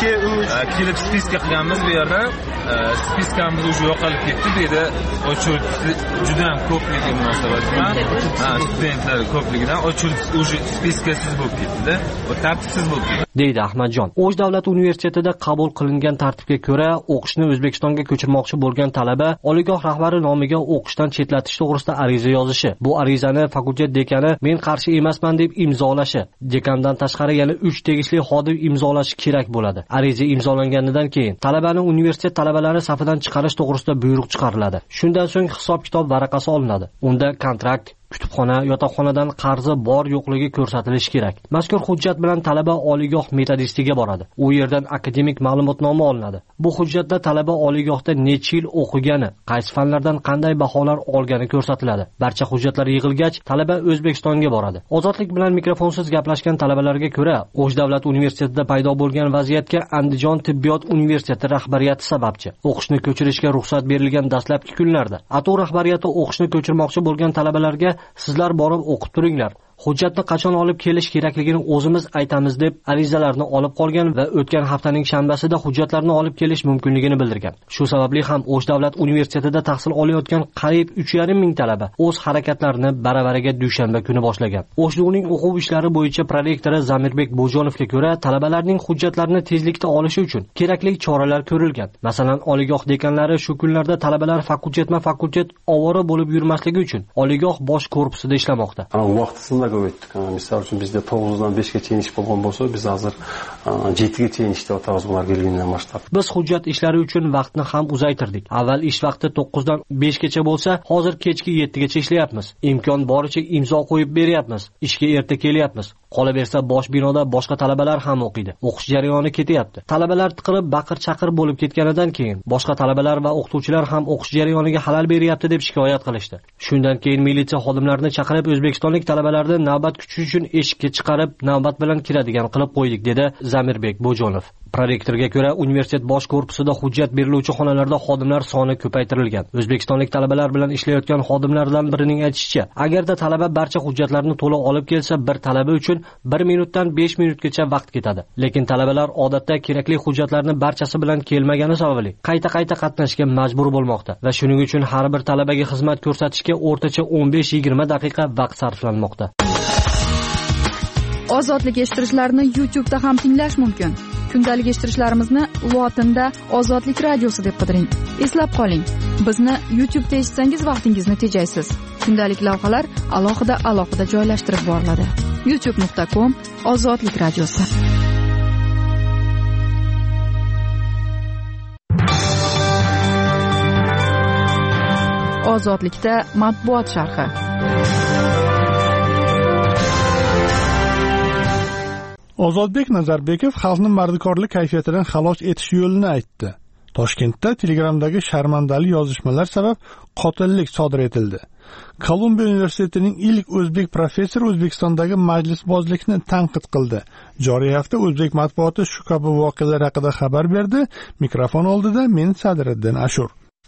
kelib spiska qilganmiz bu yerda. Spiskamiz уже yo'qolib ketdi dedi. Ochib juda ham ko'pligi munosabat bilan, studentlar ko'pligidan ochib уже spiskasiz bo'lib ketdi, va tartibsiz bo'lib ketdi, deydi Ahmadjon. O'sh davlat universitetida qabul qilingan tartibga ko'ra, o'qishni O'zbekistonga ko'chirmoqchi bo'lgan talaba oliygoh rahbari nomiga o'qishdan chetlatish to'g'risida ariza yozishi, bu arizani fakultet dekani men qarshi emasman deb imzolashi, dekandan tashqari yana uch tegishli xodim imzolashi kerak bo'ladi. Ariza imzolanganidan keyin talabani universitet talabalari safidan chiqarish to'g'risida buyruq chiqariladi. Shundan so'ng hisob-kitob varaqasi olinadi. Unda kontrakt, kutubxona, yotoqxonadan qarzi bor yo'qligi ko'rsatilishi kerak. Mazkur hujjat bilan talaba oliygoh metodistiga boradi. U yerdan akademik ma'lumotnoma olinadi. Bu hujjatda talaba oliygohda necha yil o'qigani, qaysi fanlardan qanday baholar olgani ko'rsatiladi. Barcha hujjatlar yig'ilgach, talaba O'zbekistonga boradi. Ozodlik bilan mikrofonsiz gaplashgan talabalarga ko'ra, O'sh davlat universitetida paydo bo'lgan vaziyatga Andijon tibbiyot universiteti rahbariyati sababchi. O'qishni ko'chirishga ruxsat berilgan dastlabki kunlarda A T O rahbariyati o'qishni ko'chirmoqchi bo'lgan talabalarga sizlar borib o'qib turinglar. Hujjatni qachon olib kelish kerakligini o'zimiz aytamiz deb arizalarni olib qolgan va o'tgan haftaning shanbasida hujjatlarni olib kelish mumkinligini bildirgan. Shu sababli ham O'sh davlat universitetida tahsil olayotgan qariyb uch yarim ming talaba o'z harakatlarini baravariga dushanba kuni boshlagan. O'shduvning o'quv ishlari bo'yicha prorektori Zamirbek Bo'jonovga ko'ra, talabalarning hujjatlarini tezlikda olishi uchun kerakli choralar ko'rilgan. Masalan, oliygoh dekanlari shu kunlarda talabalar fakultetma-fakultet ovora bo'lib yurmasligi uchun oliygoh bosh korpusida ishlamoqda. O'tdik. Misol uchun bizda to'qqizdan beshga chayin ish bo'lgan bo'lsa, biz hozir yettiga chayin ishlayapmiz bular kelgandan boshlab. Biz hujjat ishlari uchun vaqtni ham uzaytirdik. Avval ish vaqti to'qqizdan beshgacha bo'lsa, hozir kechki yettigacha ishlayapmiz. Imkon boricha imzo qo'yib beryapmiz. Ishga erta kelyapmiz. Qolaversa bosh binoda boshqa talabalar ham o'qiydi. O'qish jarayoni ketyapti. Talabalar tiqilib baqir-chaqir bo'lib ketganidan keyin boshqa talabalar va o'qituvchilar ham o'qish jarayoniga xalal beryapti deb shikoyat qilishdi. Shundan keyin militsiya xodimlarini chaqirib o'zbekistonlik talabalarni navbat kutish uchun eshikka chiqarib, navbat bilan kiradigan qilib qo'ydik, dedi Zamirbek Bo'jonov. Prorektorga ko'ra, universitet bosh korpusida hujjat beriluvchi xonalarda xodimlar soni ko'paytirilgan. O'zbekistonlik talabalar bilan ishlayotgan xodimlardan birining aytishicha, agarda talaba barcha hujjatlarni to'liq olib kelsa, bir talaba uchun bir minutdan besh minutgacha vaqt ketadi. Lekin talabalar odatda kerakli hujjatlarni barchasi bilan kelmagani sababli qayta-qayta qatnashga majbur bo'lmoqda va shuning uchun har bir talabaga xizmat ko'rsatishga o'rtacha o'n besh yigirma daqiqa vaqt sarflanmoqda. Ozodlik eshittirishlarni YouTube'da ham tinglash mumkin. Kundalik eshittirishlarimizni lotinda Ozodlik radiosi deb qidiring. Eslab qoling, bizni YouTube'da eshitsangiz vaqtingizni tejaysiz. Kundalik lavhalar alohida alohida joylashtirib boriladi. youtube nuqta com Ozodlik radiosi. Ozodlikda matbuot sharhi. Ozodbek Nazarbekov xalqni mardikorlik kayfiyatidan xalos etish yo'lini aytdi. Toshkentda Telegramdagi sharmandali yozishmalar sabab qotillik sodir etildi. Kolumbiya universitetining ilk o'zbek professori O'zbekistondagi majlisbozlikni tanqid qildi. Joriy hafta o'zbek matbuoti shu kabi voqealar haqida xabar berdi. Mikrofon oldida men Sadiriddin Ashur.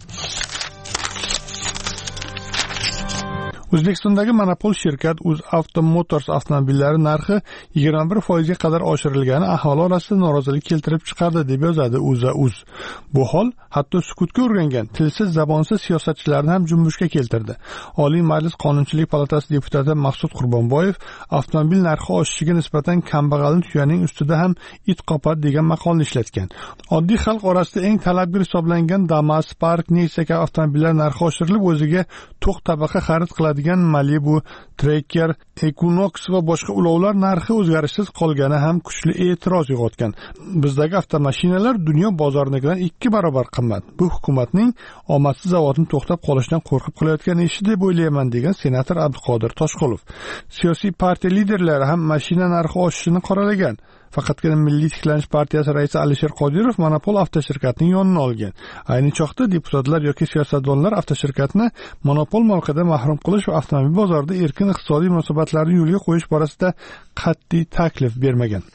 O'zbekistondagi monopol shirkat UzAuto Motors avtomobillari narxi yigirma bir foizga qadar oshirilgani aholi orasida norozilik keltirib chiqardi deb yozadi UzAuz. Bu hol hatto sukutga o'rgangan tilsiz zabonsiz siyosatchilarni ham junbushga keltirdi. Oliy Majlis Qonunchilik palatasi deputati Maqsud Qurbonboyev avtomobil narxi oshishiga nisbatan kambag'alni tuyaning ustida ham it qopadi degan maqolni ishlatgan. Oddiy xalq orasida eng talabgir hisoblangan Damas, Spark, Nexia kabi avtomobillar narxi oshirilib o'ziga to'q tabaqa xarid qiladi Malibu, Tracker, Equinox va boshqa ulovlar narxi o'zgarishsiz qolgani ham kuchli e'tiroz uyg'otgan. Bizdagi avtomashinalar dunyo bozoridagidan ikki barobar qimmat. Bu hukumatning omadsiz zavodni to'xtab qolishidan qo'rqib qilayotgan ishi deb o'ylayman degan senator Abduqodir Toshqulov. Siyosiy partiya liderlari ham mashina narxi oshishini qoralagan. Faqatgina Milliy tiklanish partiyasi raisi Alisher Qodirov monopol avtoshirkatning yonini olgan. Ayni choqda deputatlar yoki siyosatdonlar avtoshirkatni monopol mavqedan mahrum qilish va avtomobil bozorida erkin iqtisodiy munosabatlarni yo'lga qo'yish borasida qat'iy taklif bermagan.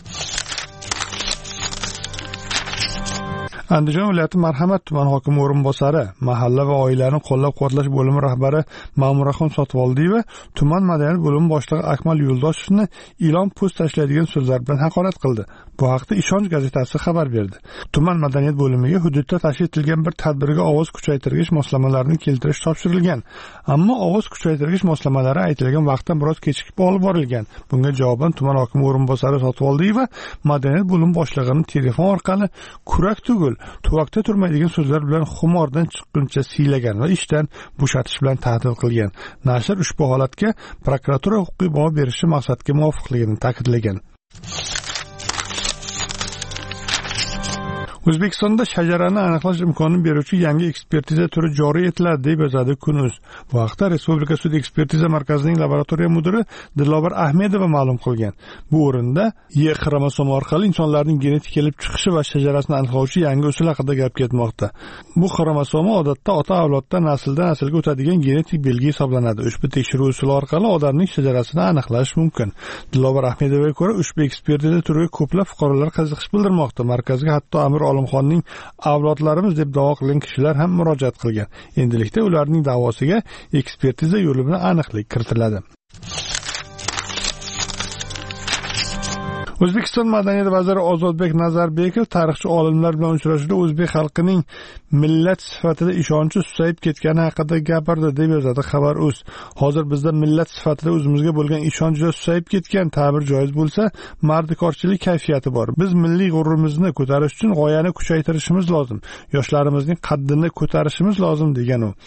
Andijon viloyati Marhamat tuman hokimi o'rinbosari, mahalla va oilalarni qo'llab-quvvatlash bo'limi rahbari Ma'muraxon Sotvoldiyeva tuman madaniyat bo'limi boshlig'i Akmal Yo'ldoshevni ilon post tashlaydigan so'zlar bilan haqorat qildi. Bu haqda Ishonch gazetasi xabar berdi. Tuman madaniyat bo'limiga hududda tashkil etilgan bir tadbirga ovoz kuchaytirgich moslamalarini keltirish topshirilgan. Ammo ovoz kuchaytirgich moslamalari aytilgan vaqtdan biroz kechikib olib borilgan. Bunga javoban tuman hokimi o'rinbosari Sotvoldiyeva madaniyat bo'limi boshlig'ini telefon orqali kurak tugul tuvakda turmaydigan so'zlar bilan xumordan chiqquncha siylagan va ishdan bo'shatish bilan tahdid qilgan. Nashr ushbu holatga prokuratura huquqiy baho berishi maqsadga muvofiqligini ta'kidlagan. O'zbekistonda shajarani aniqlash imkonini beruvchi yangi ekspertiza turi joriy etiladi deb yozadi Kun.uz. Bu haqda Respublika sud ekspertiza markazining laboratoriya mudiri Dilobar Ahmedova ma'lum qilgan. Bu o'rinda Y xromosomi orqali insonlarning genetik kelib chiqishi va shajarasini aniqlovchi yangi usul haqida gap ketmoqda. Bu xromosoma odatda ota avloddan nasldan naslga o'tadigan genetik belgi hisoblanadi. Ushbu tekshiruv usuli orqali odamning shajarasini aniqlash mumkin. Dilobar Ahmedovaga ko'ra, ushbu ekspertiza turiga ko'plab fuqarolar qiziqish bildirmoqda. Markazga hatto Amir Olimxonning avlodlarimiz deb da'vo qilgan kishilar ham murojaat qilgan. Endilikda ularning da'vosiga ekspertiza yo'li bilan aniqlik kiritiladi. O'zbekiston madaniyat vaziri Ozodbek Nazarbekov tarixchi olimlar bilan uchrashuvda o'zbek xalqining millat sifatida ishonchi susayib ketgani haqida gapirdi deb yozadi Xabar.uz. Hozir bizda millat sifatida o'zimizga bo'lgan ishonch juda susayib ketgan, ta'bir joiz bo'lsa, mardikorchilik kayfiyati bor. Biz milliy g'ururimizni ko'tarish uchun g'oyani kuchaytirishimiz lozim. Yoshlarimizning qaddini ko'tarishimiz lozim degan u.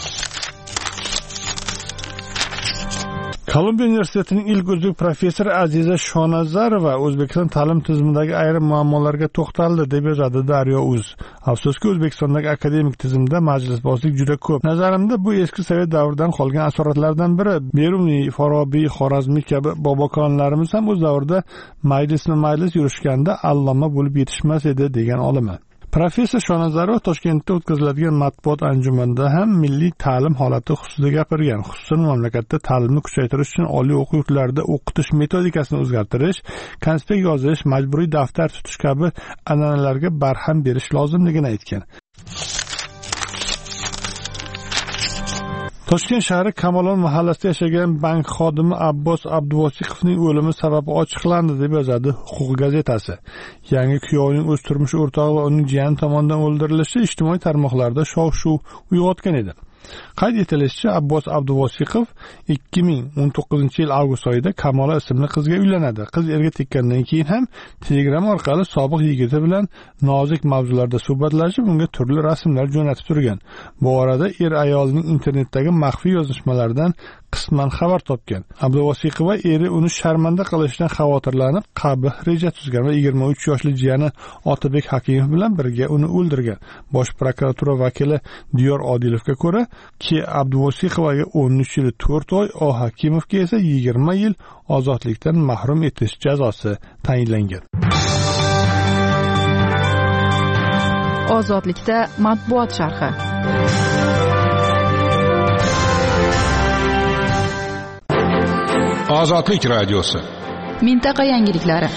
Kolumbiya universitetining ilk o'zbek professori Aziza Shonazarova O'zbekiston ta'lim tizimidagi ayrim muammolarga to'xtaldi deb yozadi Daryo.uz. Afsuski, O'zbekistondagi akademik tizimda majlisbozlik juda ko'p. Nazarimda bu eski sovet davridan qolgan asoratlardan biri. Beruniy, Forobiy, Xorazmiy kabi bobokonlarimiz ham o'z davrida majlisma-majlis yurishganda alloma bo'lib yetishmas edi degan olima. Professor Shonazarova Toshkentda o'tkaziladigan matbuot anjumanida ham milliy ta'lim holati xususida gapirgan. Xususan, mamlakatda ta'limni kuchaytirish uchun oliy o'quv yurtlarida o'qitish metodikasini o'zgartirish, konspekt yozish, majburiy daftar tutish kabi an'analarga barham berish lozimligini aytgan. Toshkent shahri Kamolon mahallasida yashagan bank xodimi Abbos Abduvosiqovning o'limi sababi ochiqlandi deb yozadi Huquq gazetasi. Yangi kuyovning o'z turmush o'rtog'i va uning jiyani tomonidan o'ldirilishi ijtimoiy tarmoqlarda shov-shuv uyg'otgan edi. Qayd etilishicha, Abbos Abduvosiqov ikki ming o'n to'qqizinchi yil avgust oyida Kamola ismli qizga uylanadi. Qiz erga tekkandan keyin ham Telegram orqali sobiq yigiti bilan nozik mavzularda suhbatlashib, unga turli rasmlar jo'natib turgan. Bu orada er ayolning internetdagi maxfiy yozishmalaridan qisman xabar topgan. Abduvosiqova eri uni sharmanda qilishdan xavotirlanib, qabih reja tuzgan va yigirma uch yoshli jiyani Otabek Hakimov bilan birga uni o'ldirgan. Bosh prokuratura vakili Diyor Odilovga ko'ra, ki Abduvosiqovaga o'n uch yil to'rt oy, O Hakimovga esa yigirma yil ozodlikdan mahrum etish jazosi tayinlangan. Ozodlikda matbuot sharhi. Ozodlik radiosi. Mintaqa yangiliklari.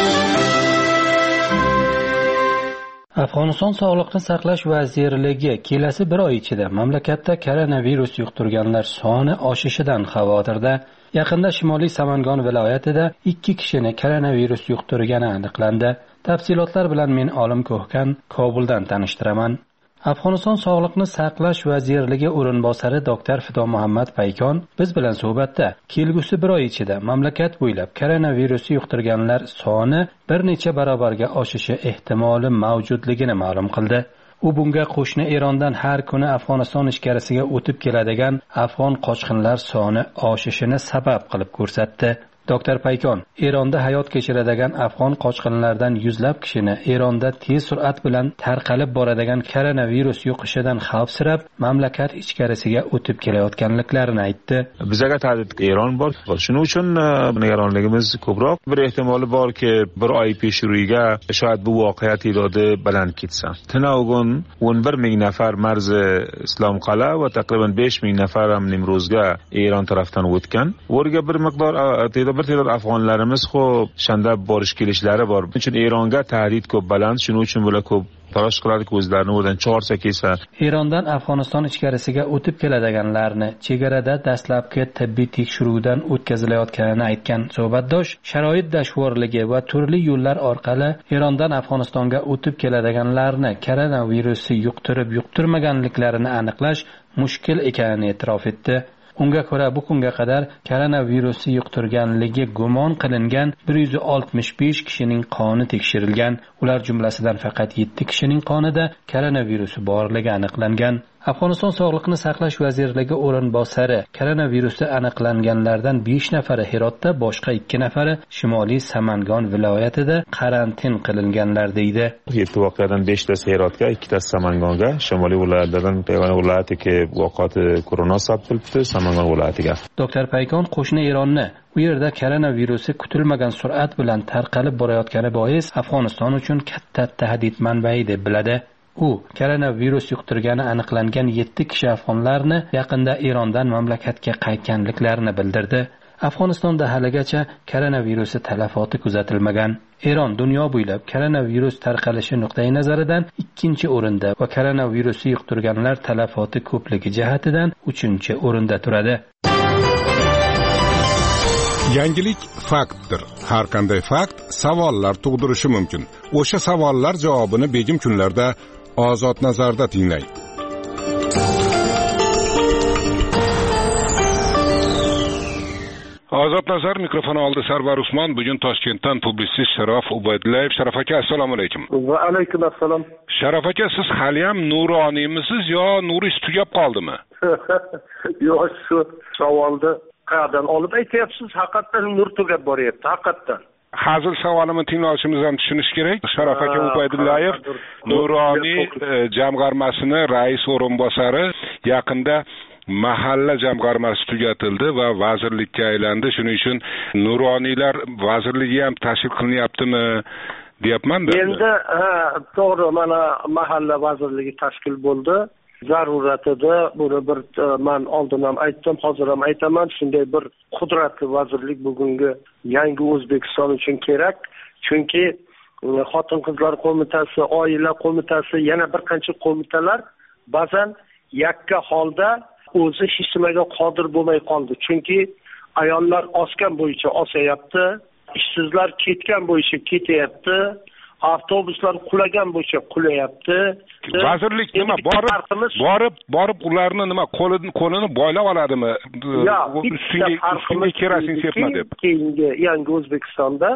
Afg'oniston Sog'liqni saqlash vazirligi kelasi bir oy ichida mamlakatda koronavirus yuqtirganlar soni oshishidan xavotirda. Yaqinda Shimoliy Samangon viloyatida ikki kishini koronavirus yuqtirgani aniqlandi. Tafsilotlar bilan men Olim Ko'hkan Kobuldan tanishtiraman. Afg'oniston Sog'liqni saqlash vazirligi o'rinbosari doktor Fido Muhammad Paykon biz bilan suhbatda kelgusi bir oy ichida mamlakat bo'ylab koronavirus yuqtirganlar soni bir necha barobarga oshishi ehtimoli mavjudligini ma'lum qildi. U bunga qo'shni Erondan har kuni Afg'oniston ichkarisiga o'tib keladigan afg'on qochqinlar soni oshishini sabab qilib ko'rsatdi. Doktor Paykon Eronda hayot kechiradigan afg'on qochqinlardan yuzlab kishini Eronda tez surat bilan tarqalib boradigan koronavirus yuqishidan xavfsirab, mamlakat ichkarisiga o'tib kelayotganliklarini aytdi. Bizga tahdid Eron bor. Shuning uchun nigoronligimiz ko'proq. Bir ehtimoli borki, bir oy peshuriga shoyat bu voqea ta'dodi baland ketsa. Tanagun o'n bir ming nafar marzi Islom Qala va taqriban besh ming nafar ham Nimrozga Eron tarafdan o'tgan. O'rga bir miqdor bir ta'dod afg'onlarimiz xo'p shunda borish kelishlari bor. Shuning uchun Eronga tahdid ko'p baland, shuning uchun bular ko'p talosh qiladi, ko'zlarini o'dan chiqarsa kelsa. Erondan Afg'oniston ichkarisiga o'tib keladiganlarni chegarada dastlabki tibbiy tekshiruvdan o'tkazilayotganini aytgan suhbatdosh, sharoit dashvorligi va turli yo'llar orqali Erondan Afg'onistonga o'tib keladiganlarni koronavirusni yuqtirib yuqtirmaganliklarini aniqlash mushkul ekanini e'tirof etdi. Unga ko'ra bu kunga qadar koronavirusni yuqtirganligi gumon qilingan bir yuz oltmish besh kishining qoni tekshirilgan. Ular jumlasidan faqat yetti kishining qonida koronavirusi borligi aniqlangan. Afg'oniston Sog'liqni saqlash vazirligi o'rinbosari koronavirusi aniqlanganlardan besh nafari Herotda, boshqa ikki nafari Shimoliy Samangon viloyatida karantin qilinganlar deydi. yetti voqeadan beshtasi Herotga, ikkitasi Samangonga, Shimoliy viloyatlardan Tayvan viloyatiga vaqoti korona sabtilibdi, Samangon viloyatiga. Doktor Paykon qo'shni Eronni u yerda koronavirusi kutilmagan sur'at bilan tarqalib borayotgani bois Afg'oniston uchun katta tahdid manbai deb biladi. U koronavirus yuqtirgani aniqlangan yetti kishi afg'onlarni yaqinda Erondan mamlakatga qaytganliklarini bildirdi. Afg'onistonda haligacha koronavirusi talafoti kuzatilmagan. Eron dunyo bo'ylab koronavirus tarqalishi nuqtai nazaridan ikkinchi o'rinda va koronavirusi yuqtirganlar talafoti ko'pligi jihatidan uchinchi o'rinda turadi. Yangilik faktdir. Har qanday fakt savollar tug'dirishi mumkin. O'sha savollar javobini begim kunlarda Ozod nazarda tinglang. Ozod nazar mikrofoni oldi Sarvar Usmon. Bugun Toshkentdan publitsist Sharof Ubaydullayev. Sharof aka, assalomu alaykum. Va alaykum assalom. Sharof aka, siz hali ham nuroniyimisiz yo nuringiz tugab qoldimi? Yo'q, shu savolni qayerdan olib aytyapsiz? Haqiqatan nur tugab boryapti, haqiqatan. Hazil savolimni tinglovchimiz ham tushunish kerak. Sharof aka Ubaydullayev Nuroniy jamg'armasining rais o'rinbosari. Yaqinda mahalla jamg'armasi tugatildi va vazirlikka aylandi. Shuning uchun nuroniylar vazirligi ham tashkil qilinyaptimi deyapman-da. Endi ha, to'g'ri, mana mahalla vazirligi tashkil bo'ldi. Zaruratida buni bir men oldin ham aytdim, hozir ham aytaman, shunday bir qudratli vazirlik bugungi yangi O'zbekiston uchun kerak. Chunki xotin-qizlar qo'mitasi, oila qo'mitasi, yana bir qancha qo'mitalar ba'zan yakka holda o'zi hech nimaga qodir bo'lmay qoldi. Chunki ayollar osgan bo'yicha osayapti, ishsizlar ketgan bo'yicha ketyapti, avtobuslar qulagan bo'yicha qulayapti. Vazirlik nima borib borib borib ularni nima qo'lini qo'lini boylab oladimi? Ustiga ustiga kerosin sepma deb. Keyingi yangi O'zbekistonda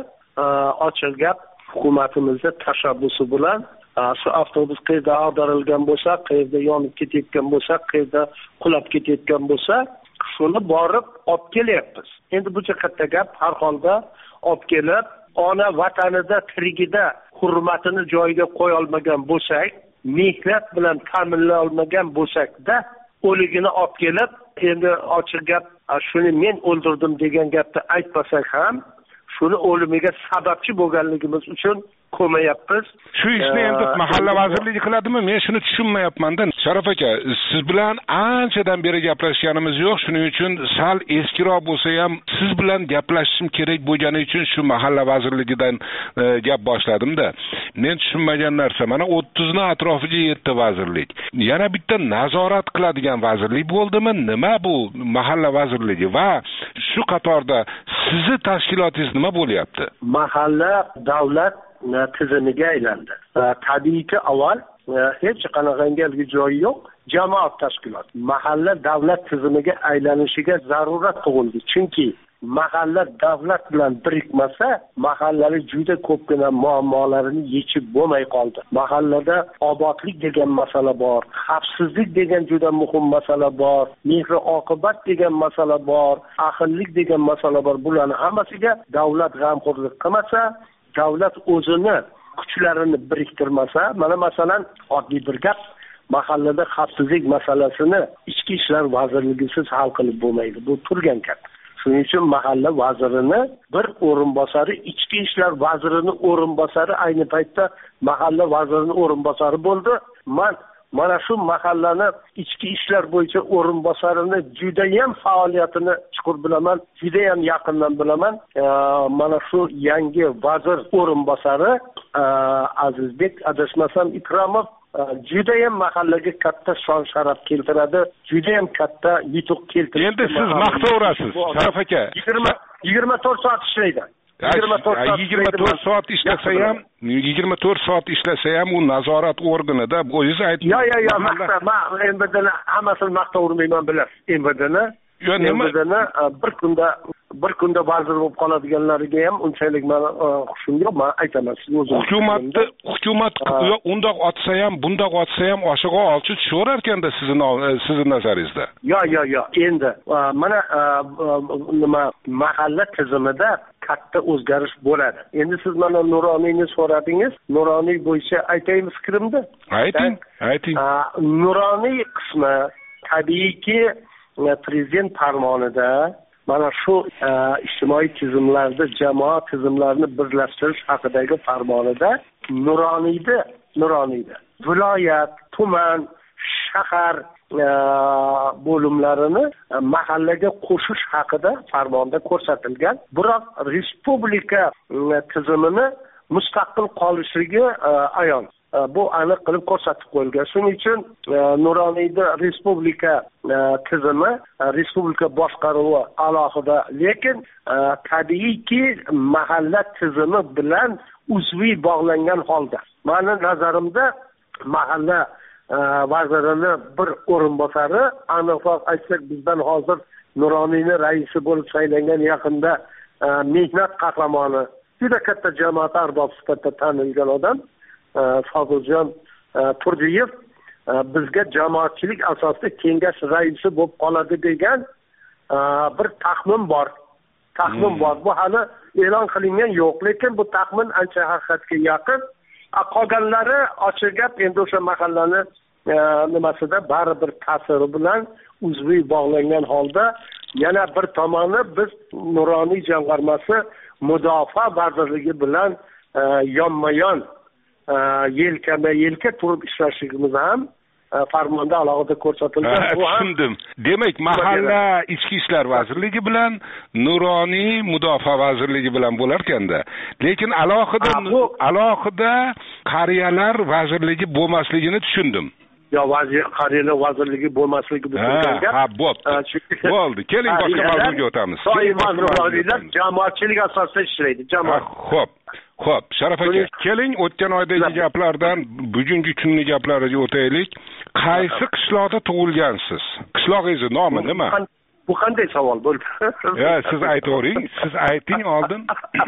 ochiq gap hukumatimizda tashabbusi bilan shu avtobus qayerda ag'darilgan bo'lsa, qayerda yonib ketayotgan bo'lsa, qayerda qulab ketayotgan bo'lsa, shuni borib olib kelyapmiz. Endi bu katta gap, har holda olib kelib, ona vatanida tirigida hurmatini joyiga qo'ya olmagan bo'lsak, mehnat bilan ta'minlay olmagan bo'lsak-da, o'ligini olib kelib, endi ochiq gap, shuni men o'ldirdim degan gapni aytmasak ham, shuni o'limiga sababchi bo'lganligimiz uchun ko'mayapmiz. Shu ishni endi mahalla vazirligi qiladimi? Men shuni tushunmayapman-da. Sharaf aka, siz bilan anchadan beri gaplashganimiz yo'q. Shuning uchun sal eskiroq bo'lsa ham siz bilan gaplashishim kerak bo'lgani uchun shu mahalla vazirligidan e, gap boshladim-da. Men tushunmagan narsa, mana o'ttiz ning atrofiga yetdi vazirlik. Yana bitta nazorat qiladigan vazirlik bo'ldimi? Nima bu mahalla vazirligi va shu qatorda sizni tashkilotingiz nima bo'lyapti? Mahalla davlat tizimiga aylandi. Tabiiyki avval hech qanaqangi joyi yo'q, jamoat tashkiloti. Mahalla davlat tizimiga aylanishiga zarurat tug'ildi. Chunki mahalla davlat bilan birikmasa, mahallalik juda ko'pgina muammolarini yechib bo'lmay qoldi. Mahallada obodlik degan masala bor, xavfsizlik degan juda muhim masala bor, mehr oqibat degan masala bor, ahillik degan masala bor. Bularning hammasiga davlat g'amxo'rlik qilmasa, davlat o'zini kuchlarini biriktirmasa, mana masalan oddiy bir gap, mahallada xavfsizlik masalasini ichki ishlar vazirligisiz hal qilib bo'lmaydi. Bu turgan gap. Shuning uchun mahalla vazirini bir o'rinbosari, ichki ishlar vazirining o'rinbosari ayni paytda mahalla vazirining o'rinbosari bo'ldi. Men mana shu mahallani ichki ishlar bo'yicha o'rinbosarini juda ham faoliyatini chuqur bilaman, juda ham yaqindan bilaman. E, mana shu yangi vazir o'rinbosari e, Azizbek adashmasam Ikromov juda ham mahallaga katta shon sharaf keltiradi, juda ham katta yutuq keltiradi. Endi siz maqtaverasiz, Sharaf aka. yigirma to'rt soat ishlaydi. yigirma to'rt soat ishlasa ham, yigirma to'rt soat ishlasa ham u nazorat organida o'zingiz aytdingiz. Yo, yo, yo, maqta, men M V D'ni hammasini maqtavermayman bilasiz. M V D'ni M V D'ni bir kunda bir kunda vazir bo'lib qoladiganlariga ham unchalik meni xushim yo'q, men aytaman siz o'zingiz. Hukumatni hukumat undoq otsa ham, bundoq otsa ham oshig'a olchi tushaverar ekanda sizning sizning nazaringizda. Yo, yo, yo, endi mana nima mahalla tizimida katta o'zgarish bo'ladi. Endi siz mana Nuroniyni so'radingiz. Nuroniy bo'yicha aytaymi fikrimni? Ayting, ayting. Nuroniy qismi tabiiyki prezident farmonida mana shu ijtimoiy tizimlarda jamoat tizimlarini birlashtirish haqidagi farmonida Nuroniyda, Nuroniyda viloyat, tuman, shahar bo'limlarini mahallaga qo'shish haqida farmonda ko'rsatilgan. Biroq respublika tizimini mustaqil qolishligi ayon. Bu aniq qilib ko'rsatib qo'yilgan. Shuning uchun Nuroniyda respublika tizimi, respublika boshqaruvi alohida, lekin tabiiyki mahalla tizimi bilan uzviy bog'langan holda. Meni nazarimda mahalla vazirini bir o'rinbosari, aniqroq aytsak bizdan hozir Nuroniyni raisi bo'lib saylangan yaqinda mehnat qahramoni, juda katta jamoat arbobi sifatida tanilgan odam Foziljon Turdiyev bizga jamoatchilik asosida kengash raisi bo'lib qoladi degan bir taxmin bor. Taxmin bor. Bu hali e'lon qilingan yo'q, lekin bu taxmin ancha haqiqatga yaqin. Qolganlari ochiq gap, endi o'sha mahallani nimasida baribir ta'siri bilan uzviy bog'langan holda, yana bir tomoni biz Nuroniy jamg'armasi mudofaa vazirligi bilan yonma-yon yelkama yelka turib ishlashimiz ham farmonda alohida ko'rsatilgan. Bu ham tushundim. Demak, mahalla ichki ishlar vazirligi bilan Nuroniy mudofaa vazirligi bilan bo'lar ekanda. Lekin alohida alohida qariyalar vazirligi bo'lmasligini tushundim. yo vazir qariylar vazirligi bo'lmasligi butungan gap. Ha, bo'pti. Bo'ldi. Keling boshqa mavzuga o'tamiz. Doimo jamoatchilik asosida ishlaydi. Jamoat. Xo'p. Xo'p, Sharaf aka, keling o'tgan oydagi gaplardan bugungi kunning gaplariga o'taylik. Qaysi qishloqda tug'ilgansiz? Qishlog'ingiz nomi nima? Bu qanday savol bo'ldi? Ha, siz aytavering, siz ayting oldin.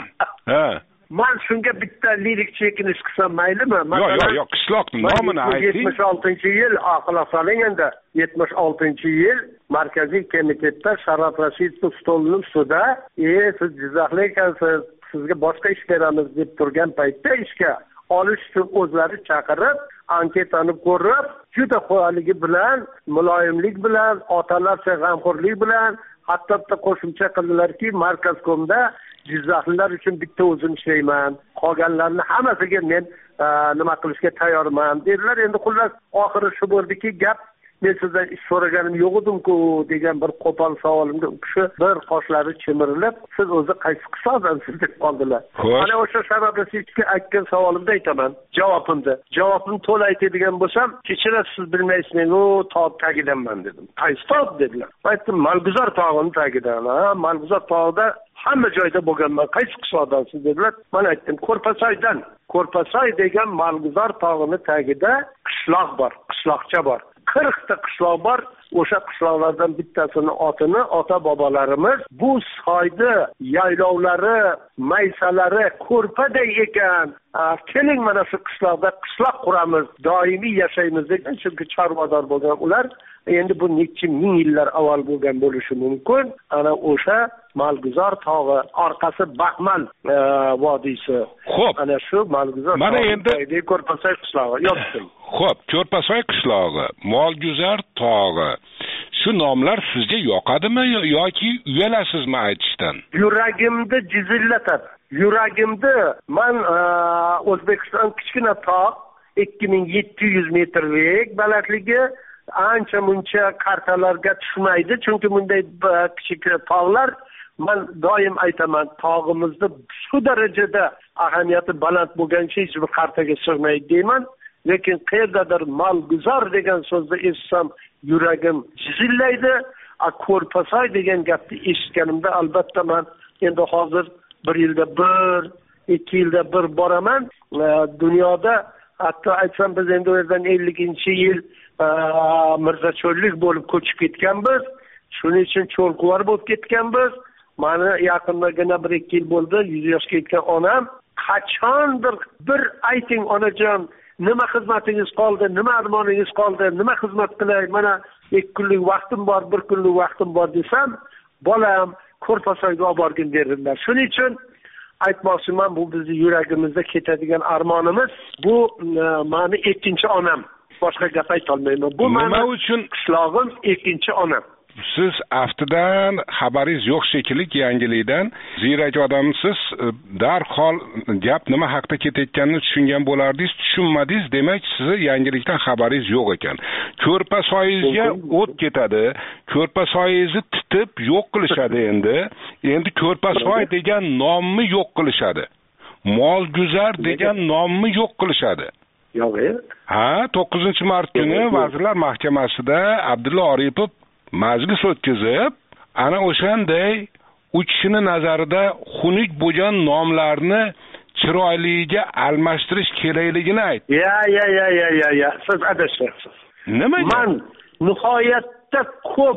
Ha. Men shunga bitta lirik chekinish qilsam maylimi? Yo'q, yo'q, yo'q, qishloqning nomini ayting. yetmish oltinchi yil aqla soling endi. yetmish oltinchi yil Markaziy komitetda Sharof Rashidov stolni ustida, "Ey, siz Jizzaxlik ekansiz, sizga boshqa ish beramiz" deb turgan paytda ishga olish uchun o'zlari chaqirib, anketani ko'rib, juda qo'yaligi bilan, muloyimlik bilan, otalarcha g'amxo'rlik bilan, hatto qo'shimcha qildilarki, Markazkomda Jizzaxlilar uchun bitta o'zim ishlayman, qolganlarni hammasiga men nima qilishga tayyorman dedilar. Endi xullas oxiri shu bo'ldiki, gap men sizdan ish so'raganim yo'q edim-ku degan bir qo'pol savolimga u kishi bir qoshlari chimirilib, siz o'zi qaysi qishloqdansiz deb qoldilar. Ana o'sha sababga aytgan savolimda aytaman, javobimda. Javobimni to'la aytadigan bo'lsam, kechirasiz, siz bilmaysizmi, u tog' tagidanman dedim. Qaysi tog' dedilar. Aytdim, Malguzor tog'ining tagidan. Ha, Malguzor tog'ida hamma joyda bo'lganman. Qaysi qishloqdansiz dedilar. Men aytdim, Ko'rpasoydan. Ko'rpasoy degan Malguzor tog'ining tagida qishloq bor, qishloqcha bor. qirq ta qishloq bor. O'sha qishloqlardan bittasini otini ota bobolarimiz bu soyda yaylovlari, maysalari ko'rpaday ekan. Keling mana shu qishloqda qishloq quramiz, doimiy yashaymiz degan, chunki chorvador bo'lgan ular. Endi bu necha ming yillar avval bo'lgan bo'lishi mumkin. Ana o'sha Malguzor tog'i, orqasi Baxmal vodiysi. Xo'p. Ana shu Malguzor mana endi Ko'rpasoy qishlog'i yotdim. Xo'p, Ko'rpasoy qishlog'i, Malguzor tog'i. Shu nomlar sizga yoqadimi yoki uyalasizmi aytishdan? Yuragimni jizillatadi. Yuragimni men O'zbekiston kichkina tog', ikki ming yetti yuz metrlik balandligi, ancha muncha kartalarga tushmaydi, chunki bunday kichik tog'lar, men doim aytaman, tog'imizni shu darajada ahamiyati baland bo'lgancha hech bir kartaga sig'maydi deyman. Lekin qayerdadir Malguzor degan so'zni eshitsam, yuragim jizillaydi. A Ko'rpasoy degan gapni eshitganimda albatta men endi hozir bir yilda bir, ikki yilda bir boraman. Dunyoda hatto aytsam biz endi u yerdan ellinchi yil mirzacho'llik bo'lib ko'chib ketganmiz. Shuning uchun cho'lquvar bo'lib ketganmiz. Meni yaqindagina bir ikki yil bo'ldi, yuz yoshga yetgan onam qachondir bir ayting onajon, nima xizmatingiz qoldi, nima armoningiz qoldi, nima xizmat qilay, mana ikki kunlik vaqtim bor, bir kunlik vaqtim bor desam, bolam Ko'rpasoyga olib borgin derdilar. Shuning uchun aytmoqchiman, bu bizning yuragimizda ketadigan armonimiz. Bu meni ikkinchi onam. Boshqa gap ayta olmayman. Bu nima uchun qishlog'im ikkinchi onam. Siz aftidan xabaringiz yo'q shekilli yangilikdan, ziyrak odamsiz, darhol gap nima haqida ketayotganini tushungan bo'lardingiz, tushunmadingiz, demak sizni yangilikdan xabaringiz yo'q ekan. Ko'rpasoyingizga o't ketadi, Ko'rpasoyingizni titib yo'q qilishadi endi. Endi Ko'rpasoy degan nomni yo'q qilishadi. Malguzor degan nomni yo'q qilishadi. Yo'q. Ha, to'qqizinchi mart kuni Vazirlar Mahkamasida Abdulla Oripov majlis o'tkazib, ana o'shanday u kishini nazarida xunuk bo'lgan nomlarni chiroyliga almashtirish kerakligini aytdi. Ya, ya, ya, ya, ya, ya, siz adashyapsiz. Nimaga? Men nihoyatda ko'p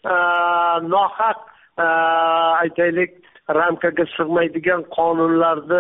nohaq aytaylik ramkaga sig'maydigan qonunlarni,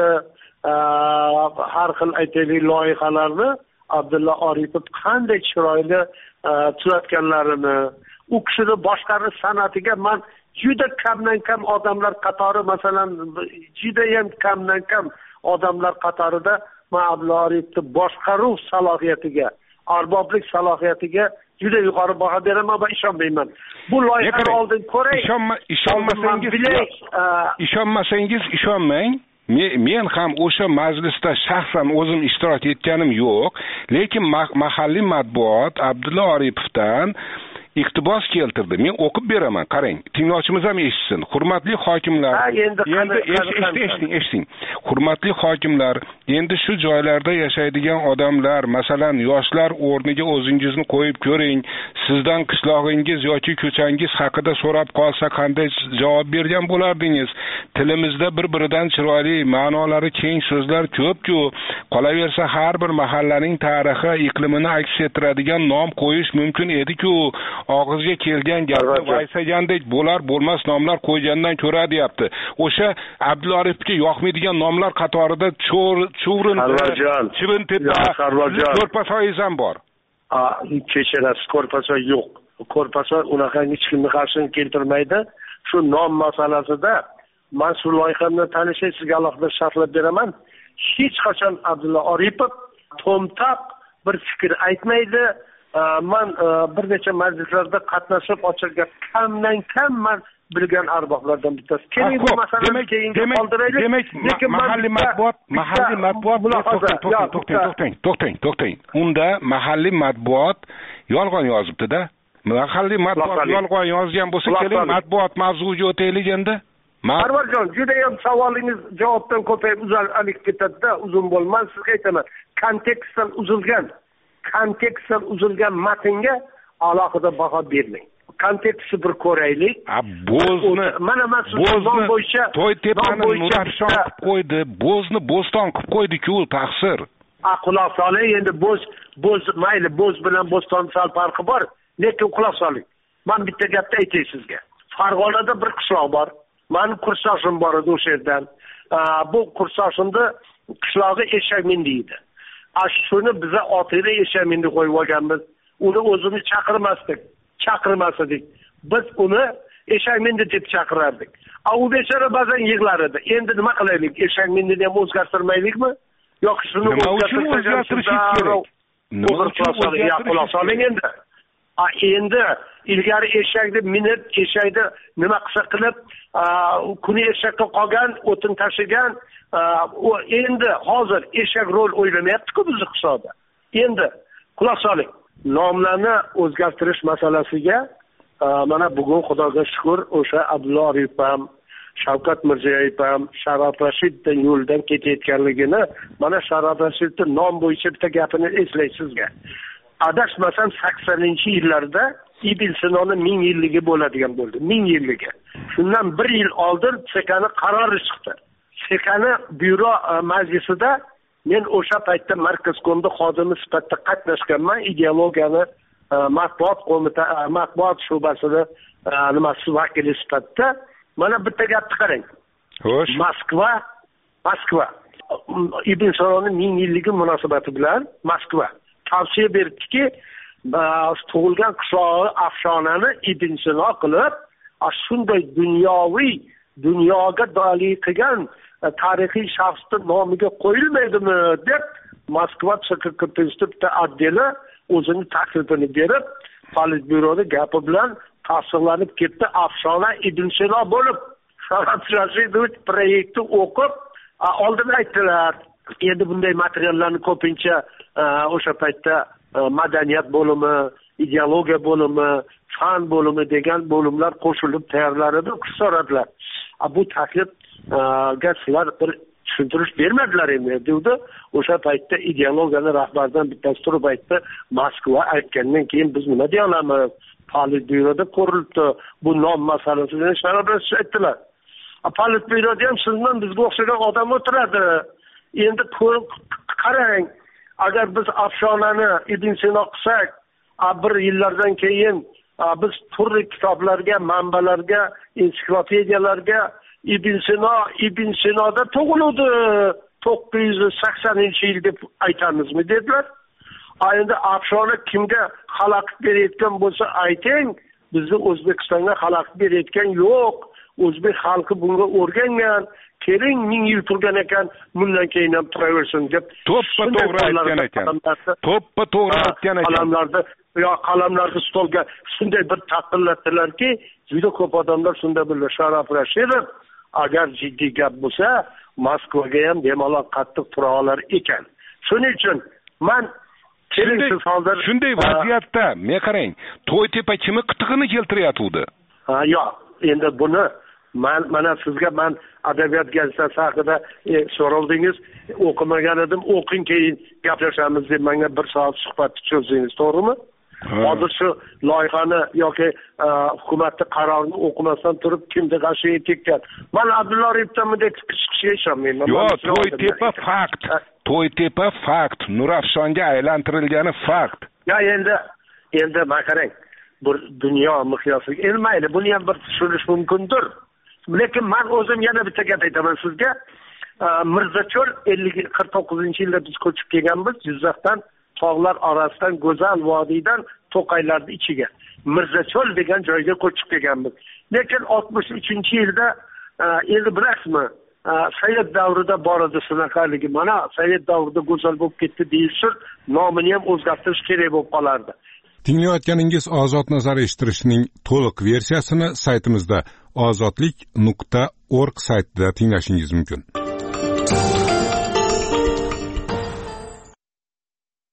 har xil aytaylik loyihalarni Abdulla Oripov qanday chiroyli tugatganlarini, u kishini boshqarish san'atiga men juda kamdan kam odamlar qatori, masalan, juda ham kamdan kam odamlar qatorida men Abdulla Oripovni boshqaruv salohiyatiga, arboblik salohiyatiga juda yuqori baho beraman va ishonmayman. Bu loyihani oldin ko'ray. Ishonmasangiz, ishonmasangiz ishonmang. Men ham o'sha majlisda shaxsan o'zim ishtirok etganim yo'q, lekin mahalliy matbuot Abdulla Oripovdan iqtibos keltirdi. Men o'qib beraman, qarang. Tinglovchimiz ham eshitsin. Hurmatli hokimlar, endi eshiting, eshiting. Hurmatli hokimlar, endi shu joylarda yashaydigan odamlar, masalan, yoshlar o'rniga o'zingizni qo'yib ko'ring. Sizdan qishlog'ingiz yoki ko'changiz haqida so'rab qolsa qanday javob bergan bo'lardingiz? Tilimizda bir-biridan chiroyli, ma'nolari keng so'zlar ko'p-ku. Qolaversa har bir mahallaning tarixi, iqlimini aks ettiradigan nom qo'yish mumkin edi-ku. Og'izga kelgan gapni vaysagandek bo'lar bo'lmas nomlar qo'ygandan ko'ra deyapti. O'sha Abdulorifga yoqmaydigan nomlar qatorida cho'r, chuvrindi, chivintepa, ko'rpasoyingiz ham bor. A, kechirasiz, ko'rpasoy yo'q. Ko'rpasoy unaqa hech kimni qarshilik keltirmaydi. Shu nom masalasida men shu loyihamni tanishing, sizga alohida sharhlab beraman. Hech qachon Abdulla Oripov to'mtaq bir fikr aytmaydi. Men bir necha majlislarda qatnashib ochilgan kamdan kam men bilgan arboblardan bittasi. Keling bu masalani keyinga qoldiraylik. Demak, mahalliy matbuot, mahalliy matbuot to'xtang, to'xtang, to'xtang, to'xtang. Unda mahalliy matbuot yolg'on yozibdi-da. Mahalliy matbuot yolg'on yozgan bo'lsa, keling matbuot mavzuga o'taylik endi. Marvarjon, juda ham savolingiz javobdan ko'payib uzalib ketadi-da, uzun bo'lmas. Sizga aytaman, kontekstdan uzilgan kontekstdan uzilgan matnga alohida baho bermang. Kontekstni bir ko'raylik. Bo'zni, mana men so'zim bo'yicha to'y tepani Nurafshon qilib qo'ydi, bo'zni bo'ston qilib qo'ydi-ku, taqsir. A quloq soling, endi bo'z, bo'z mayli, bo'z bilan bo'ston sal farqi bor, lekin quloq soling. Men bitta gapni aytay sizga. Farg'onada bir qishloq bor. Men kursoshim bor edi o'sha yerdan. Bu kursoshimda qishlog'i Eshakmindi edi. Shuni biza otira Eshakmindi qo'yib olganmiz. Uni o'zini chaqirmasdik, chaqirmas edik. Biz uni Eshakmindi deb chaqirardik. A u bechora ba'zan yig'lar edi. Endi nima qilaylik? Eshakmindini ham o'zgartirmaylikmi? Yo'q, shuni o'zgartirish kerak. Nima uchun o'zgartirish endi? A endi ilgari eshakni minib, eshakni nima qilsa qilib, kuni eshakka qolgan, o'tin tashigan, endi hozir eshak rol o'ylamayapti-ku bizni hisobda. Endi quloq soling. Nomlarni o'zgartirish masalasiga mana bugun Xudoga shukr, o'sha Abdulla Oripov ham, Shavkat Mirziyoyev ham Sharof Rashidning yo'ldan ketayotganligini, mana Sharof Rashidning nom bo'yicha bitta gapini eslaysizga. Adashmasam saksoninchi yillarda Ibn Sinoning ming yilligi bo'ladigan bo'ldi. ming yilligi. Shundan bir yil oldin Sekani qarori chiqdi. Sekani byuro majlisida men o'sha paytda Markazkomda xodimi sifatida qatnashganman, ideologiyani matbuot qo'mita matbuot shubasida nimasi vakili sifatida. Mana bitta gapni qarang. Xo'sh. Moskva, Moskva Ibn Sinoning ming yilligi munosabati bilan Moskva tavsiya berdiki, tug'ilgan qishlog'i afshonani Ibn Sino qilib, shunday dunyoviy, dunyoga dolik qilgan tarixiy shaxsning nomiga qo'yilmaydimi deb Moskva sekretariatida addeli o'zini taklifini berib, Politbyuroda gapi bilan tasdiqlanib ketdi. Afshona Ibn Sino bo'lib, Sharof Rashidov proyektni o'qib, oldin aytdilar. Endi bunday materiallarni ko'pincha o'sha paytda madaniyat bo'limi, ideologiya bo'limi, fan bo'limi degan bo'limlar qo'shilib tayyorlar edi, so'radilar. Bu taklifga sizlar bir tushuntirish bermadilar endi dedi. O'sha paytda ideologiyani rahbaridan bittasi turib aytdi, Moskva aytgandan keyin biz nima deya olamiz? Politbyuroda ko'rilibdi. Bu nom masalasini Sharof Rashidov aytdilar. Politbyuroda ham sizdan bizga o'xshagan odam o'tiradi. Endi qarang, agar biz afshonani Ibn Sino qilsak, bir yillardan keyin biz turli kitoblarga, manbalarga, ensiklopediyalarga Ibn Sino, Ibn Sinoda tug'ildi to'qqiz yuz saksoninchi yil deb aytamizmi dedilar. Endi afshona kimga xalaqit berayotgan bo'lsa ayting, bizni O'zbekistonga xalaqit berayotgan yo'q. O'zbek xalqi bunga o'rgangan, keling ming yil turgan ekan, bundan keyin ham turaversin deb to'ppa to'g'ri aytgan ekan. To'ppa to'g'ri aytgan ekan. Qalamlarda yo qalamlarni stolga shunday bir taqillatdilarki, juda ko'p odamlar shunda bildi. Sharof Rashidov agar jiddiy gap bo'lsa, Moskvaga ham bemalol qattiq tura olar ekan. Shuning uchun men shunday shunday vaziyatda men qarang, To'ytepa kimi qitig'ini keltiryapti? Ha, yo'q. Endi buni man mana sizga man adabiyot gazetasi haqida e, so'raldingiz, o'qimagan edim, o'qing keyin gaplashamiz deb menga bir soat suhbat cho'zdingiz, to'g'rimi? Hozir shu loyihani yoki hukumatning qarorini o'qimasdan turib kimdir g'ashiga tekkan. Men Abdulla Aripovdek chiqishga ishonmayman. Yo'q, To'ytepa fakt. To'ytepa fakt. Nurafshonga aylantirilgani fakt. Ya endi endi men qarang, bu dunyo miqyosiga elmaydi. Buni ham bir tushunish mumkindir. Lekin men o'zim yana bitta gap aytaman sizga. Mirzacho'l ellik qirq to'qqizinchi yilda biz ko'chib kelganmiz Jizzaxdan, tog'lar orasidan, go'zal vodiydan To'qaylarning ichiga. Mirzacho'l degan joyga ko'chib kelganmiz. Lekin oltmish uchinchi yilda endi bilasizmi, Sovet davrida bor edi shunaqaligi. Mana Sovet davrida go'zal bo'lib ketdi deyilsa, nomini ham o'zgartirish kerak bo'lib qolardi. Tinglayotganingiz Ozod nazar eshittirishning to'liq versiyasini saytimizda ozodlik nuqta org saytida tinglashingiz mumkin.